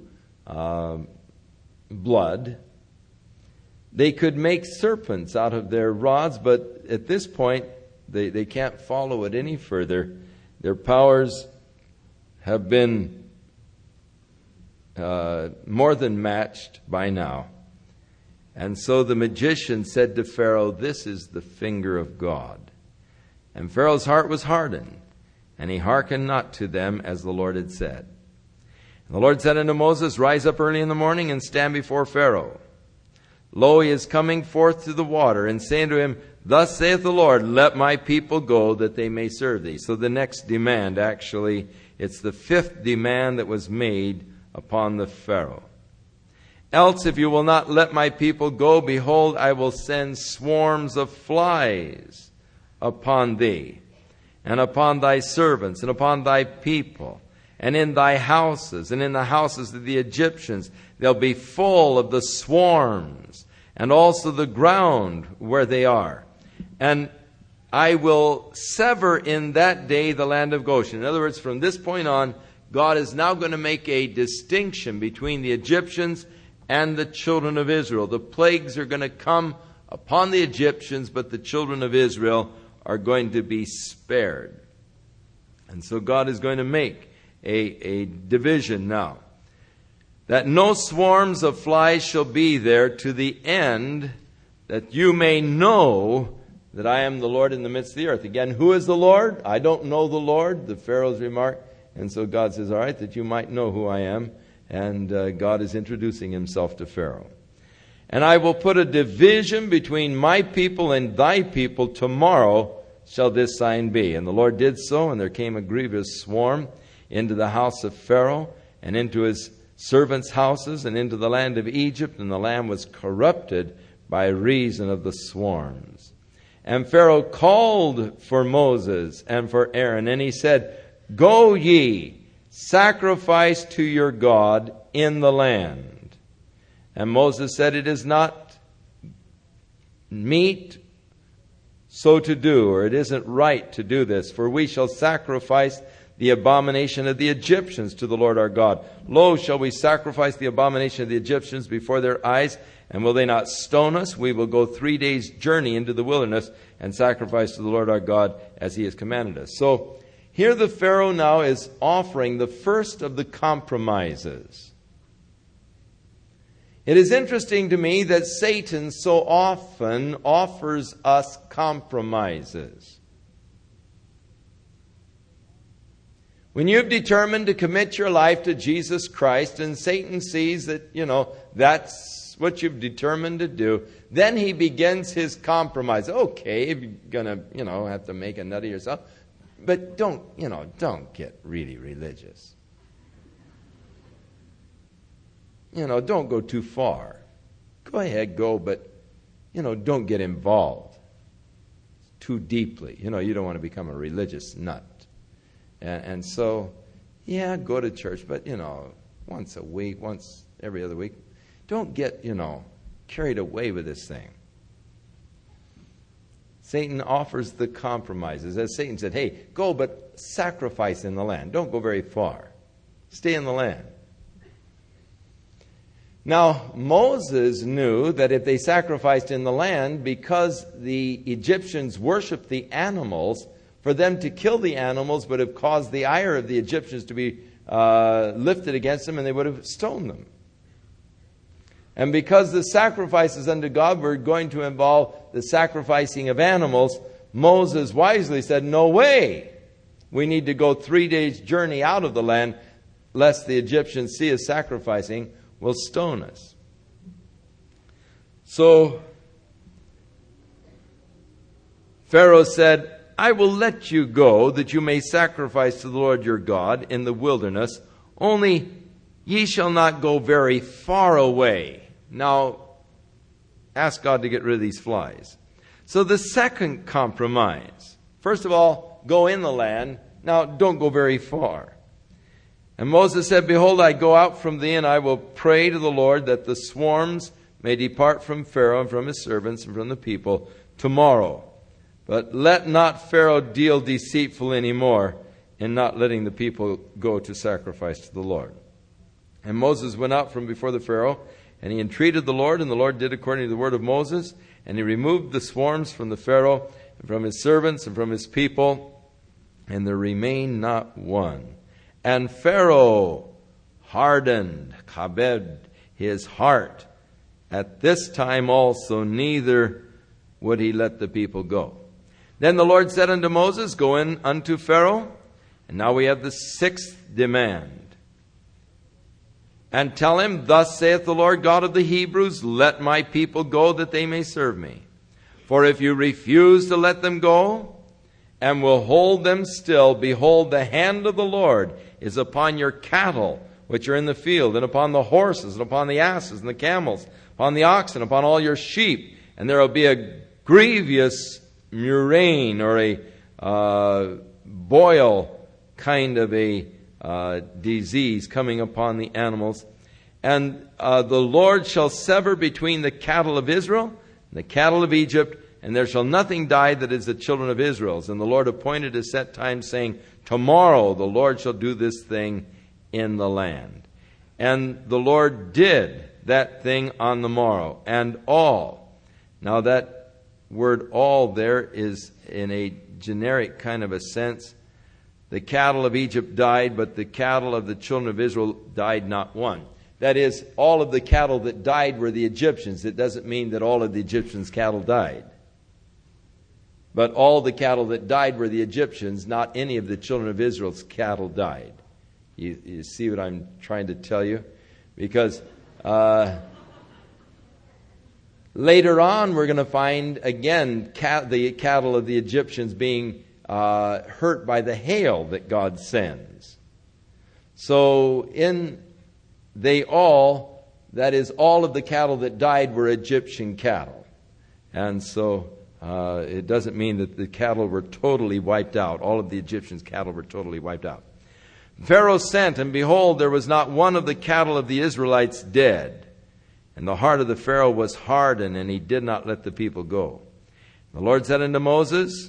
blood. They could make serpents out of their rods, but at this point, They can't follow it any further. Their powers have been more than matched by now. And so the magician said to Pharaoh, "This is the finger of God." And Pharaoh's heart was hardened, and he hearkened not to them as the Lord had said. And the Lord said unto Moses, "Rise up early in the morning and stand before Pharaoh. Lo, he is coming forth to the water, and say unto him, Thus saith the Lord, Let my people go, that they may serve thee." So the next demand, actually, it's the fifth demand that was made upon the Pharaoh. "Else, if you will not let my people go, behold, I will send swarms of flies upon thee, and upon thy servants, and upon thy people, and in thy houses, and in the houses of the Egyptians. They'll be full of the swarms, and also the ground where they are. And I will sever in that day the land of Goshen." In other words, from this point on, God is now going to make a distinction between the Egyptians and the children of Israel. The plagues are going to come upon the Egyptians, but the children of Israel are going to be spared. And so God is going to make a division now. "That no swarms of flies shall be there, to the end that you may know that I am the Lord in the midst of the earth." Again, who is the Lord? I don't know the Lord, the Pharaoh's remark. And so God says, all right, that you might know who I am. And God is introducing himself to Pharaoh. "And I will put a division between my people and thy people. Tomorrow shall this sign be." And the Lord did so, and there came a grievous swarm into the house of Pharaoh, and into his servants' houses, and into the land of Egypt, and the land was corrupted by reason of the swarms. And Pharaoh called for Moses and for Aaron, and he said, "Go ye, sacrifice to your God in the land." And Moses said, "It is not meet so to do," or "it isn't right to do this, for we shall sacrifice the abomination of the Egyptians to the Lord our God. Lo, shall we sacrifice the abomination of the Egyptians before their eyes? And will they not stone us? We will go 3 days' journey into the wilderness and sacrifice to the Lord our God as he has commanded us." So here the Pharaoh now is offering the first of the compromises. It is interesting to me that Satan so often offers us compromises. When you've determined to commit your life to Jesus Christ, and Satan sees that, that's what you've determined to do, then he begins his compromise. Okay, if you're going to, have to make a nut of yourself, but don't get really religious. Don't go too far. Go ahead, go, but, don't get involved too deeply. You don't want to become a religious nut. And so, go to church, but, once a week, once every other week. Don't get, carried away with this thing. Satan offers the compromises. As Satan said, hey, go but sacrifice in the land. Don't go very far. Stay in the land. Now, Moses knew that if they sacrificed in the land, because the Egyptians worshipped the animals, for them to kill the animals would have caused the ire of the Egyptians to be lifted against them, and they would have stoned them. And because the sacrifices unto God were going to involve the sacrificing of animals, Moses wisely said, no way. We need to go 3 days' journey out of the land, lest the Egyptians see us sacrificing, will stone us. So Pharaoh said, I will let you go, that you may sacrifice to the Lord your God in the wilderness. Only ye shall not go very far away. Now, ask God to get rid of these flies. So the second compromise. First of all, go in the land. Now, don't go very far. And Moses said, behold, I go out from thee, and I will pray to the Lord that the swarms may depart from Pharaoh and from his servants and from the people tomorrow. But let not Pharaoh deal deceitful anymore in not letting the people go to sacrifice to the Lord. And Moses went out from before the Pharaoh, and he entreated the Lord, and the Lord did according to the word of Moses, and he removed the swarms from the Pharaoh, and from his servants, and from his people, and there remained not one. And Pharaoh hardened, kabed, his heart. At this time also neither would he let the people go. Then the Lord said unto Moses, Go in unto Pharaoh. And now we have the sixth demand. And tell him, Thus saith the Lord God of the Hebrews, Let my people go, that they may serve me. For if you refuse to let them go, and will hold them still, behold, the hand of the Lord is upon your cattle, which are in the field, and upon the horses, and upon the asses, and the camels, upon the oxen, upon all your sheep. And there will be a grievous murrain, or a boil kind of a disease coming upon the animals. And the Lord shall sever between the cattle of Israel and the cattle of Egypt, and there shall nothing die that is the children of Israel's. And the Lord appointed a set time, saying, Tomorrow the Lord shall do this thing in the land. And the Lord did that thing on the morrow. And all. Now that word all there is in a generic kind of a sense. The cattle of Egypt died, but the cattle of the children of Israel died not one. That is, all of the cattle that died were the Egyptians. It doesn't mean that all of the Egyptians' cattle died. But all the cattle that died were the Egyptians, not any of the children of Israel's cattle died. You see what I'm trying to tell you? Because later on we're going to find, again, the cattle of the Egyptians being hurt by the hail that God sends. So that is, all of the cattle that died were Egyptian cattle. And so it doesn't mean that the cattle were totally wiped out. All of the Egyptians' cattle were totally wiped out. Pharaoh sent, and behold, there was not one of the cattle of the Israelites dead. And the heart of the Pharaoh was hardened, and he did not let the people go. The Lord said unto Moses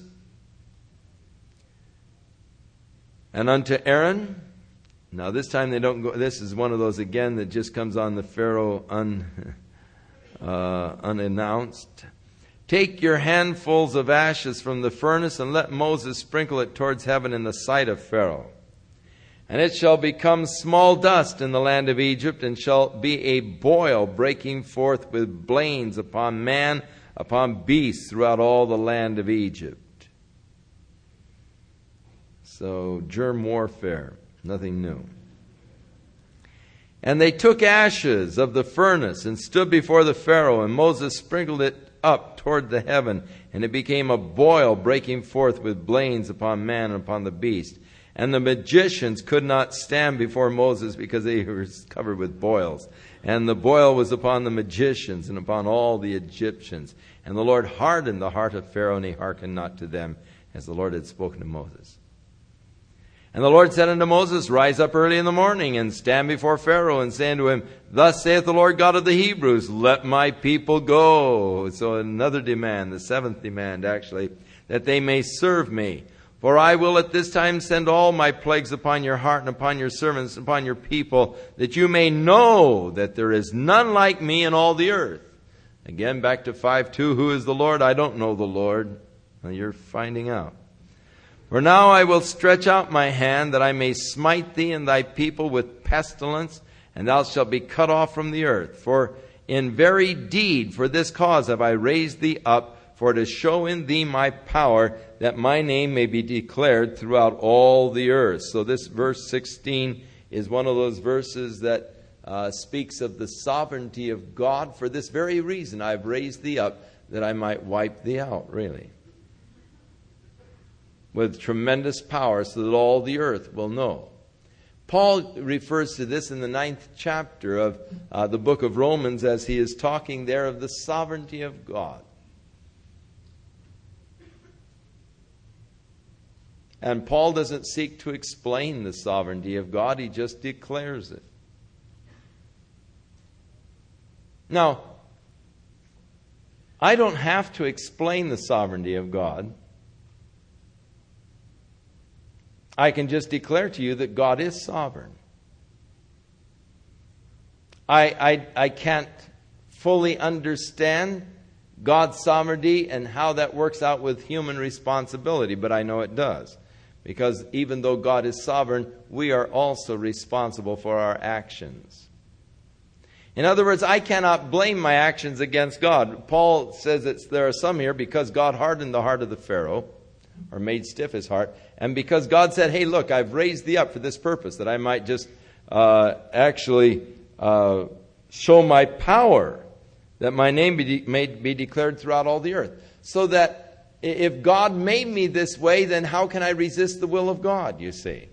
and unto Aaron. Now this time they don't go. This is one of those again that just comes on the Pharaoh unannounced. Take your handfuls of ashes from the furnace, and let Moses sprinkle it towards heaven in the sight of Pharaoh. And it shall become small dust in the land of Egypt, and shall be a boil breaking forth with blains upon man, upon beast throughout all the land of Egypt. So, germ warfare, nothing new. And they took ashes of the furnace and stood before the Pharaoh, and Moses sprinkled it up toward the heaven, and it became a boil breaking forth with blains upon man and upon the beast. And the magicians could not stand before Moses because they were covered with boils. And the boil was upon the magicians and upon all the Egyptians. And the Lord hardened the heart of Pharaoh, and he hearkened not to them, as the Lord had spoken to Moses. And the Lord said unto Moses, Rise up early in the morning, and stand before Pharaoh, and say unto him, Thus saith the Lord God of the Hebrews, Let my people go. So another demand, the seventh demand actually, that they may serve me. For I will at this time send all my plagues upon your heart and upon your servants and upon your people, that you may know that there is none like me in all the earth. Again, back to 5:2, who is the Lord? I don't know the Lord. Well, you're finding out. For now I will stretch out my hand, that I may smite thee and thy people with pestilence, and thou shalt be cut off from the earth. For in very deed for this cause have I raised thee up, for to show in thee my power, that my name may be declared throughout all the earth. So this verse 16 is one of those verses that speaks of the sovereignty of God. For this very reason I've raised thee up, that I might wipe thee out, really, with tremendous power, so that all the earth will know. Paul refers to this in the 9th chapter of the book of Romans, as he is talking there of the sovereignty of God. And Paul doesn't seek to explain the sovereignty of God, he just declares it. Now, I don't have to explain the sovereignty of God. I can just declare to you that God is sovereign. I can't fully understand God's sovereignty and how that works out with human responsibility, but I know it does. Because even though God is sovereign, we are also responsible for our actions. In other words, I cannot blame my actions against God. Paul says that there are some here because God hardened the heart of the Pharaoh, or made stiff his heart, and because God said, hey, look, I've raised thee up for this purpose, that I might just show my power, that my name may be declared throughout all the earth. So that if God made me this way, then how can I resist the will of God, you see?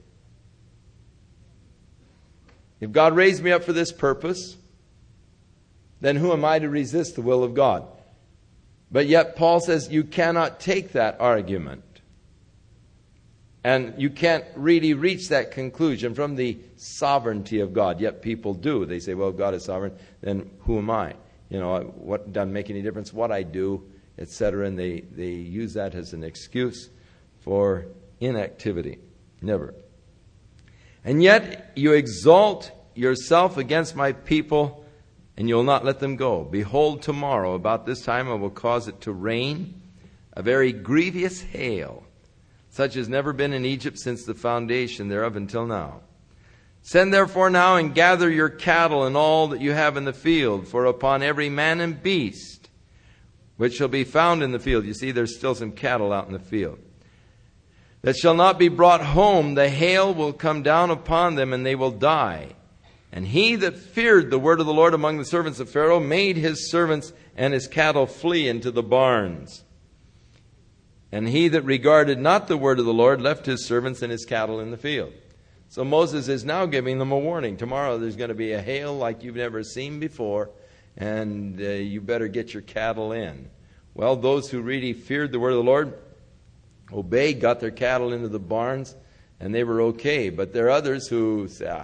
If God raised me up for this purpose, then who am I to resist the will of God? But yet Paul says you cannot take that argument. And you can't really reach that conclusion from the sovereignty of God. Yet people do. They say, well, if God is sovereign, then who am I? What doesn't make any difference what I do, etc. And they use that as an excuse for inactivity. Never. And yet you exalt yourself against my people, and you will not let them go. Behold, tomorrow, about this time, I will cause it to rain, a very grievous hail, such as never been in Egypt since the foundation thereof until now. Send therefore now and gather your cattle and all that you have in the field, for upon every man and beast which shall be found in the field. You see, there's still some cattle out in the field. That shall not be brought home, the hail will come down upon them, and they will die. And he that feared the word of the Lord among the servants of Pharaoh made his servants and his cattle flee into the barns. And he that regarded not the word of the Lord left his servants and his cattle in the field. So Moses is now giving them a warning. Tomorrow there's going to be a hail like you've never seen before, and you better get your cattle in. Well, those who really feared the word of the Lord obeyed, got their cattle into the barns, and they were okay. But there are others who say,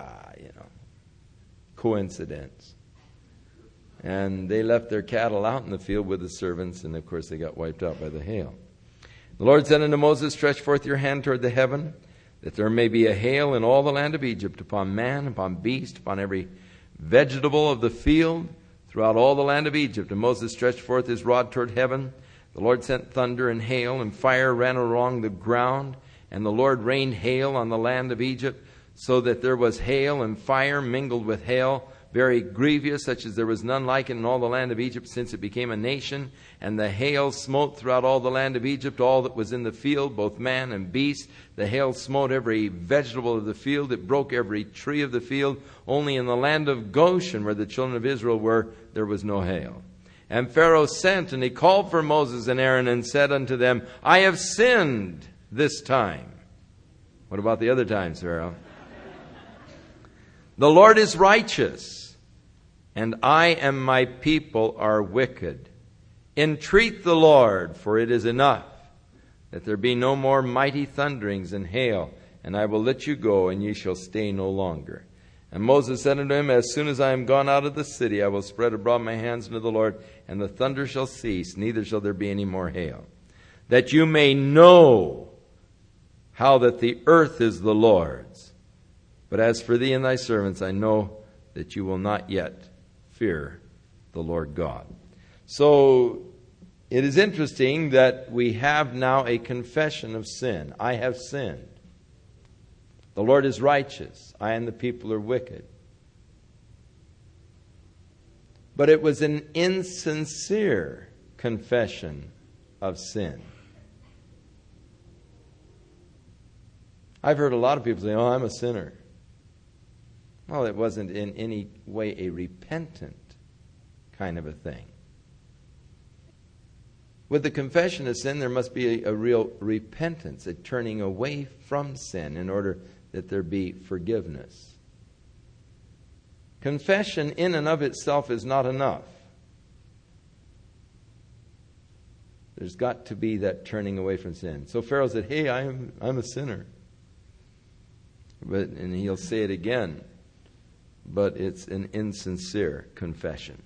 coincidence. And they left their cattle out in the field with the servants, and of course they got wiped out by the hail. The Lord said unto Moses, stretch forth your hand toward the heaven, that there may be a hail in all the land of Egypt, upon man, upon beast, upon every vegetable of the field, throughout all the land of Egypt. And Moses stretched forth his rod toward heaven. The Lord sent thunder and hail, and fire ran along the ground. And the Lord rained hail on the land of Egypt, so that there was hail and fire mingled with hail, very grievous, such as there was none like it in all the land of Egypt since it became a nation. And the hail smote throughout all the land of Egypt all that was in the field, both man and beast. The hail smote every vegetable of the field. It broke every tree of the field. Only in the land of Goshen, where the children of Israel were, there was no hail. And Pharaoh sent, and he called for Moses and Aaron and said unto them, I have sinned this time. What about the other times, Pharaoh? The Lord is righteous, and I and my people are wicked. Entreat the Lord, for it is enough, that there be no more mighty thunderings and hail, and I will let you go, and ye shall stay no longer. And Moses said unto him, as soon as I am gone out of the city, I will spread abroad my hands unto the Lord, and the thunder shall cease, neither shall there be any more hail. That you may know how that the earth is the Lord's. But as for thee and thy servants, I know that you will not yet fear the Lord God. So it is interesting that we have now a confession of sin. I have sinned. The Lord is righteous. I and the people are wicked. But it was an insincere confession of sin. I've heard a lot of people say, oh, I'm a sinner. Well, it wasn't in any way a repentant kind of a thing. With the confession of sin, there must be a real repentance, a turning away from sin in order that there be forgiveness. Confession in and of itself is not enough. There's got to be that turning away from sin. So Pharaoh said, hey, I'm a sinner. And he'll say it again. But it's an insincere confession.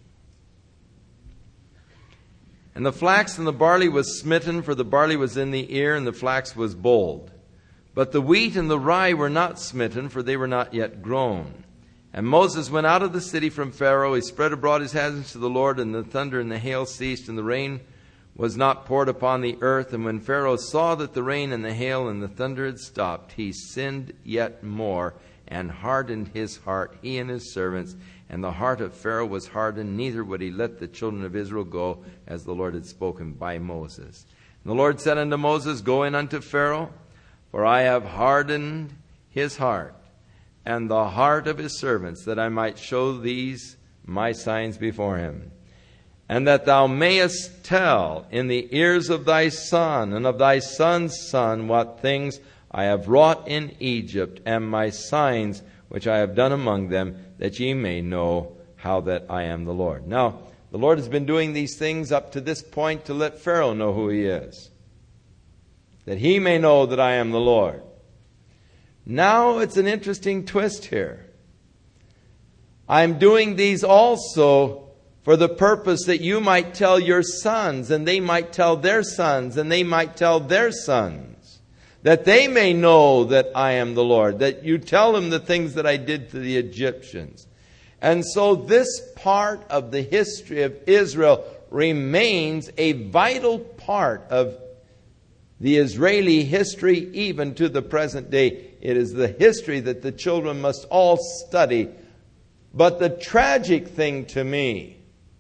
And the flax and the barley was smitten, for the barley was in the ear, and the flax was bold. But the wheat and the rye were not smitten, for they were not yet grown. And Moses went out of the city from Pharaoh. He spread abroad his hands to the Lord, and the thunder and the hail ceased, and the rain was not poured upon the earth. And when Pharaoh saw that the rain and the hail and the thunder had stopped, he sinned yet more and hardened his heart, he and his servants. And the heart of Pharaoh was hardened, neither would he let the children of Israel go, as the Lord had spoken by Moses. And the Lord said unto Moses, Go in unto Pharaoh, for I have hardened his heart and the heart of his servants, that I might show these my signs before him, and that thou mayest tell in the ears of thy son and of thy son's son what things I have wrought in Egypt, and my signs which I have done among them, that ye may know how that I am the Lord. Now, the Lord has been doing these things up to this point to let Pharaoh know who he is, that he may know that I am the Lord. Now it's an interesting twist here. I'm doing these also for the purpose that you might tell your sons, and they might tell their sons, and they might tell their sons, that they may know that I am the Lord, that you tell them the things that I did to the Egyptians. And so this part of the history of Israel remains a vital part of the Israeli history even to the present day. It is the history that the children must all study. But the tragic thing to me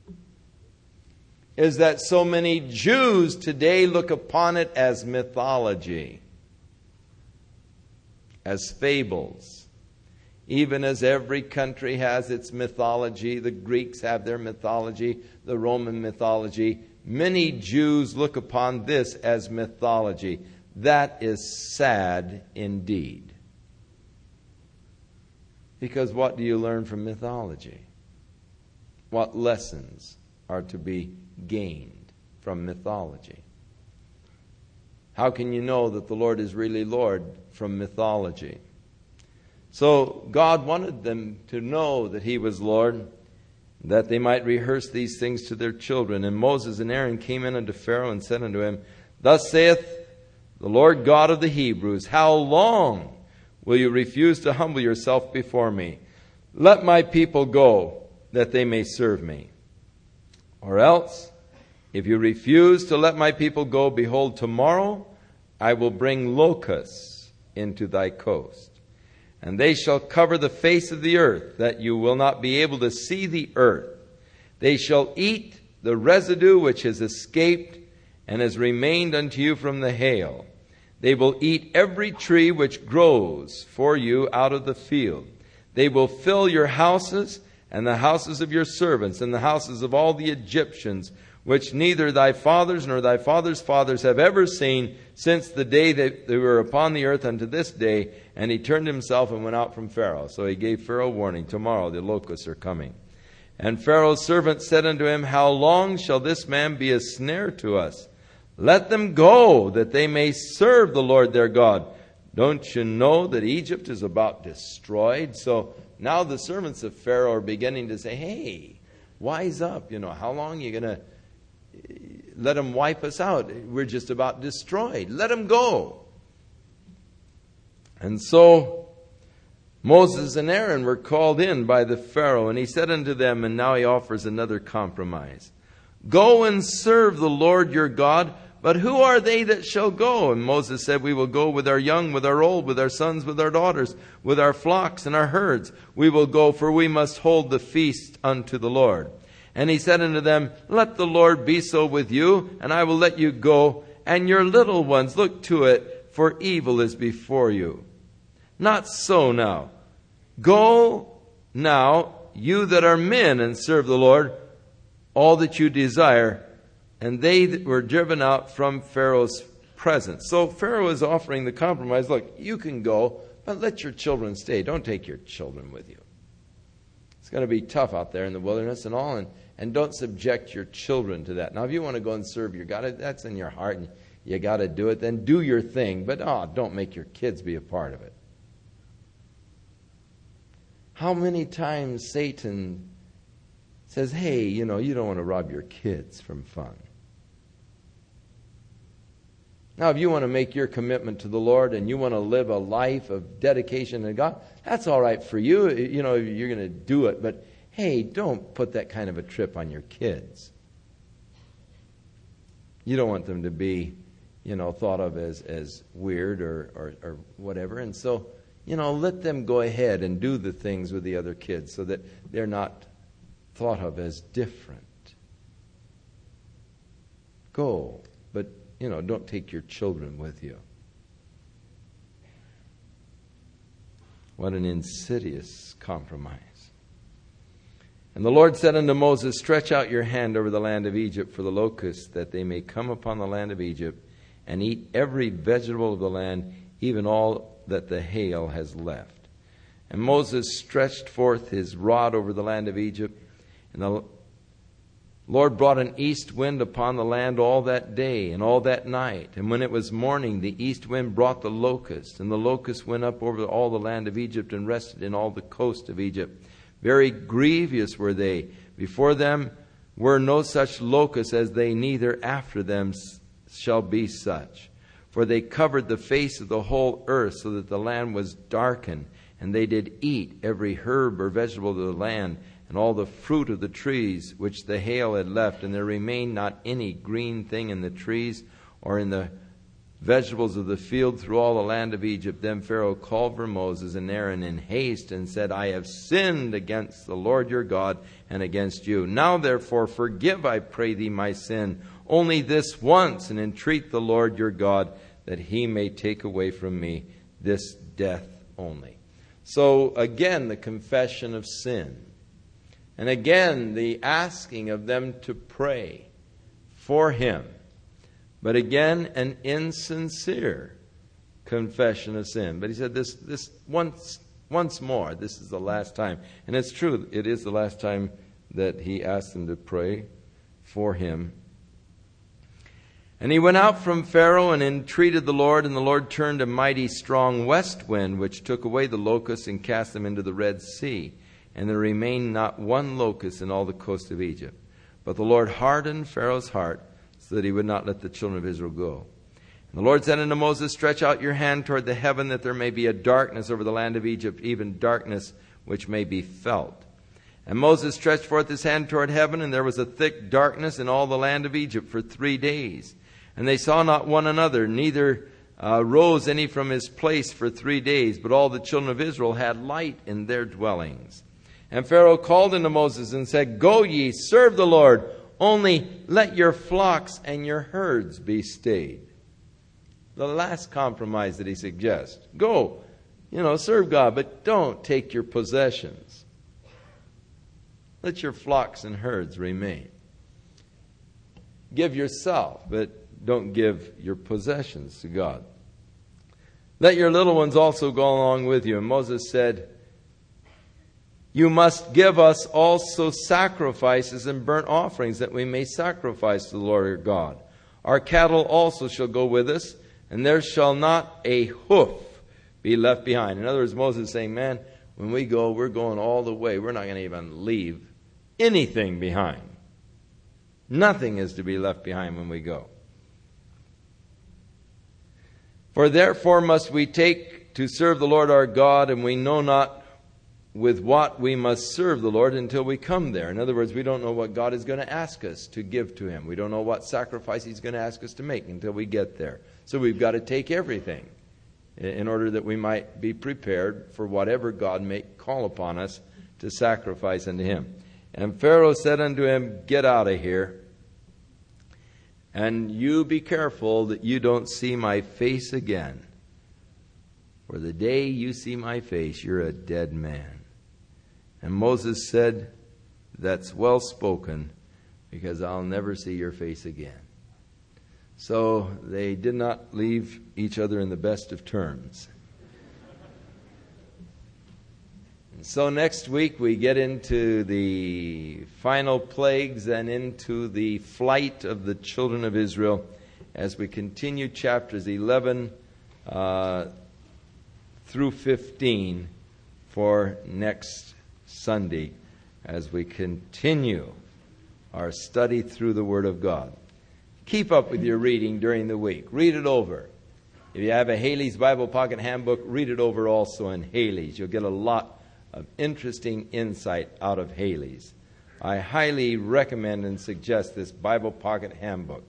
is that so many Jews today look upon it as mythology, as fables. Even as every country has its mythology, the Greeks have their mythology, the Roman mythology. Many Jews look upon this as mythology. That is sad indeed. Because what do you learn from mythology? What lessons are to be gained from mythology? How can you know that the Lord is really Lord from mythology? So God wanted them to know that He was Lord, that they might rehearse these things to their children. And Moses and Aaron came in unto Pharaoh and said unto him, Thus saith the Lord God of the Hebrews, How long will you refuse to humble yourself before me? Let my people go, that they may serve me. Or else, if you refuse to let my people go, behold, tomorrow I will bring locusts into thy coast, and they shall cover the face of the earth, that you will not be able to see the earth. They shall eat the residue which has escaped and has remained unto you from the hail. They will eat every tree which grows for you out of the field. They will fill your houses and the houses of your servants and the houses of all the Egyptians, which neither thy fathers nor thy fathers' fathers have ever seen, since the day that they were upon the earth unto this day. And he turned himself and went out from Pharaoh. So he gave Pharaoh warning, Tomorrow the locusts are coming. And Pharaoh's servant said unto him, How long shall this man be a snare to us? Let them go, that they may serve the Lord their God. Don't you know that Egypt is about destroyed? So now the servants of Pharaoh are beginning to say, Hey, wise up. How long are you going to let them wipe us out? We're just about destroyed. Let them go. And so Moses and Aaron were called in by the Pharaoh, and he said unto them, and now he offers another compromise. Go and serve the Lord your God, but who are they that shall go? And Moses said, We will go with our young, with our old, with our sons, with our daughters, with our flocks and our herds. We will go, for we must hold the feast unto the Lord. And he said unto them, Let the Lord be so with you, and I will let you go, and your little ones, look to it, for evil is before you. Not so now. Go now, you that are men, and serve the Lord, all that you desire. And they that were driven out from Pharaoh's presence. So Pharaoh is offering the compromise. Look, you can go, but let your children stay. Don't take your children with you. It's going to be tough out there in the wilderness and all. And don't subject your children to that. Now, if you want to go and serve your God, that's in your heart and you got to do it. Then do your thing. But don't make your kids be a part of it. How many times Satan says, Hey, you don't want to rob your kids from fun. Now, if you want to make your commitment to the Lord and you want to live a life of dedication to God, that's all right for you. You know, you're going to do it. But, hey, don't put that kind of a trip on your kids. You don't want them to be, thought of as weird or whatever. And so, let them go ahead and do the things with the other kids so that they're not thought of as different. Go, but, don't take your children with you. What an insidious compromise. And the Lord said unto Moses, stretch out your hand over the land of Egypt for the locusts, that they may come upon the land of Egypt and eat every vegetable of the land, even all that the hail has left. And Moses stretched forth his rod over the land of Egypt, and the Lord brought an east wind upon the land all that day and all that night. And when it was morning, the east wind brought the locusts, and the locusts went up over all the land of Egypt and rested in all the coast of Egypt. Very grievous were they. Before them were no such locusts as they, neither after them shall be such. For they covered the face of the whole earth, so that the land was darkened. And they did eat every herb or vegetable of the land, and all the fruit of the trees which the hail had left. And there remained not any green thing in the trees or in the vegetables of the field through all the land of Egypt. Then Pharaoh called for Moses and Aaron in haste and said, I have sinned against the Lord your God and against you. Now therefore forgive, I pray thee, my sin only this once, and entreat the Lord your God that he may take away from me this death only. So again, the confession of sin. And again, the asking of them to pray for him. But again, an insincere confession of sin. But he said this once more, this is the last time. And it's true, it is the last time that he asked them to pray for him. And he went out from Pharaoh and entreated the Lord, and the Lord turned a mighty strong west wind, which took away the locusts and cast them into the Red Sea. And there remained not one locust in all the coast of Egypt. But the Lord hardened Pharaoh's heart, so that he would not let the children of Israel go. And the Lord said unto Moses, stretch out your hand toward the heaven, that there may be a darkness over the land of Egypt, even darkness which may be felt. And Moses stretched forth his hand toward heaven, and there was a thick darkness in all the land of Egypt for 3 days. And they saw not one another, neither rose any from his place for 3 days. But all the children of Israel had light in their dwellings. And Pharaoh called unto Moses and said, go ye, serve the Lord, only let your flocks and your herds be stayed. The last compromise that he suggests. Go, serve God, but don't take your possessions. Let your flocks and herds remain. Give yourself, but don't give your possessions to God. Let your little ones also go along with you. And Moses said, you must give us also sacrifices and burnt offerings, that we may sacrifice to the Lord our God. Our cattle also shall go with us, and there shall not a hoof be left behind. In other words, Moses is saying, man, when we go, we're going all the way. We're not going to even leave anything behind. Nothing is to be left behind when we go. For therefore must we take to serve the Lord our God, and we know not with what we must serve the Lord until we come there. In other words, we don't know what God is going to ask us to give to him. We don't know what sacrifice he's going to ask us to make until we get there. So we've got to take everything in order that we might be prepared for whatever God may call upon us to sacrifice unto him. And Pharaoh said unto him, get out of here, and you be careful that you don't see my face again. For the day you see my face, you're a dead man. And Moses said, that's well spoken, because I'll never see your face again. So they did not leave each other in the best of terms. And so next week we get into the final plagues and into the flight of the children of Israel as we continue chapters 11 through 15 for next Sunday as we continue our study through the Word of God. keep up with your reading during the week. Read it over. If you have a Haley's Bible Pocket Handbook, read it over also in Haley's. You'll get a lot of interesting insight out of Haley's. I highly recommend and suggest this Bible Pocket Handbook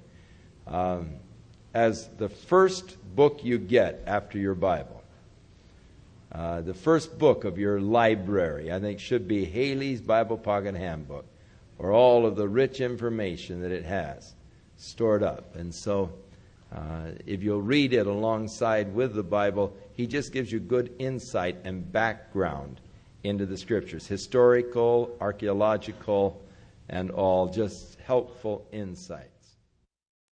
as the first book you get after your Bible. The first book of your library, I think, should be Haley's Bible Pocket Handbook, for all of the rich information that it has stored up. And so, if you'll read it alongside with the Bible, he just gives you good insight and background into the Scriptures, historical, archaeological, and all, just helpful insight.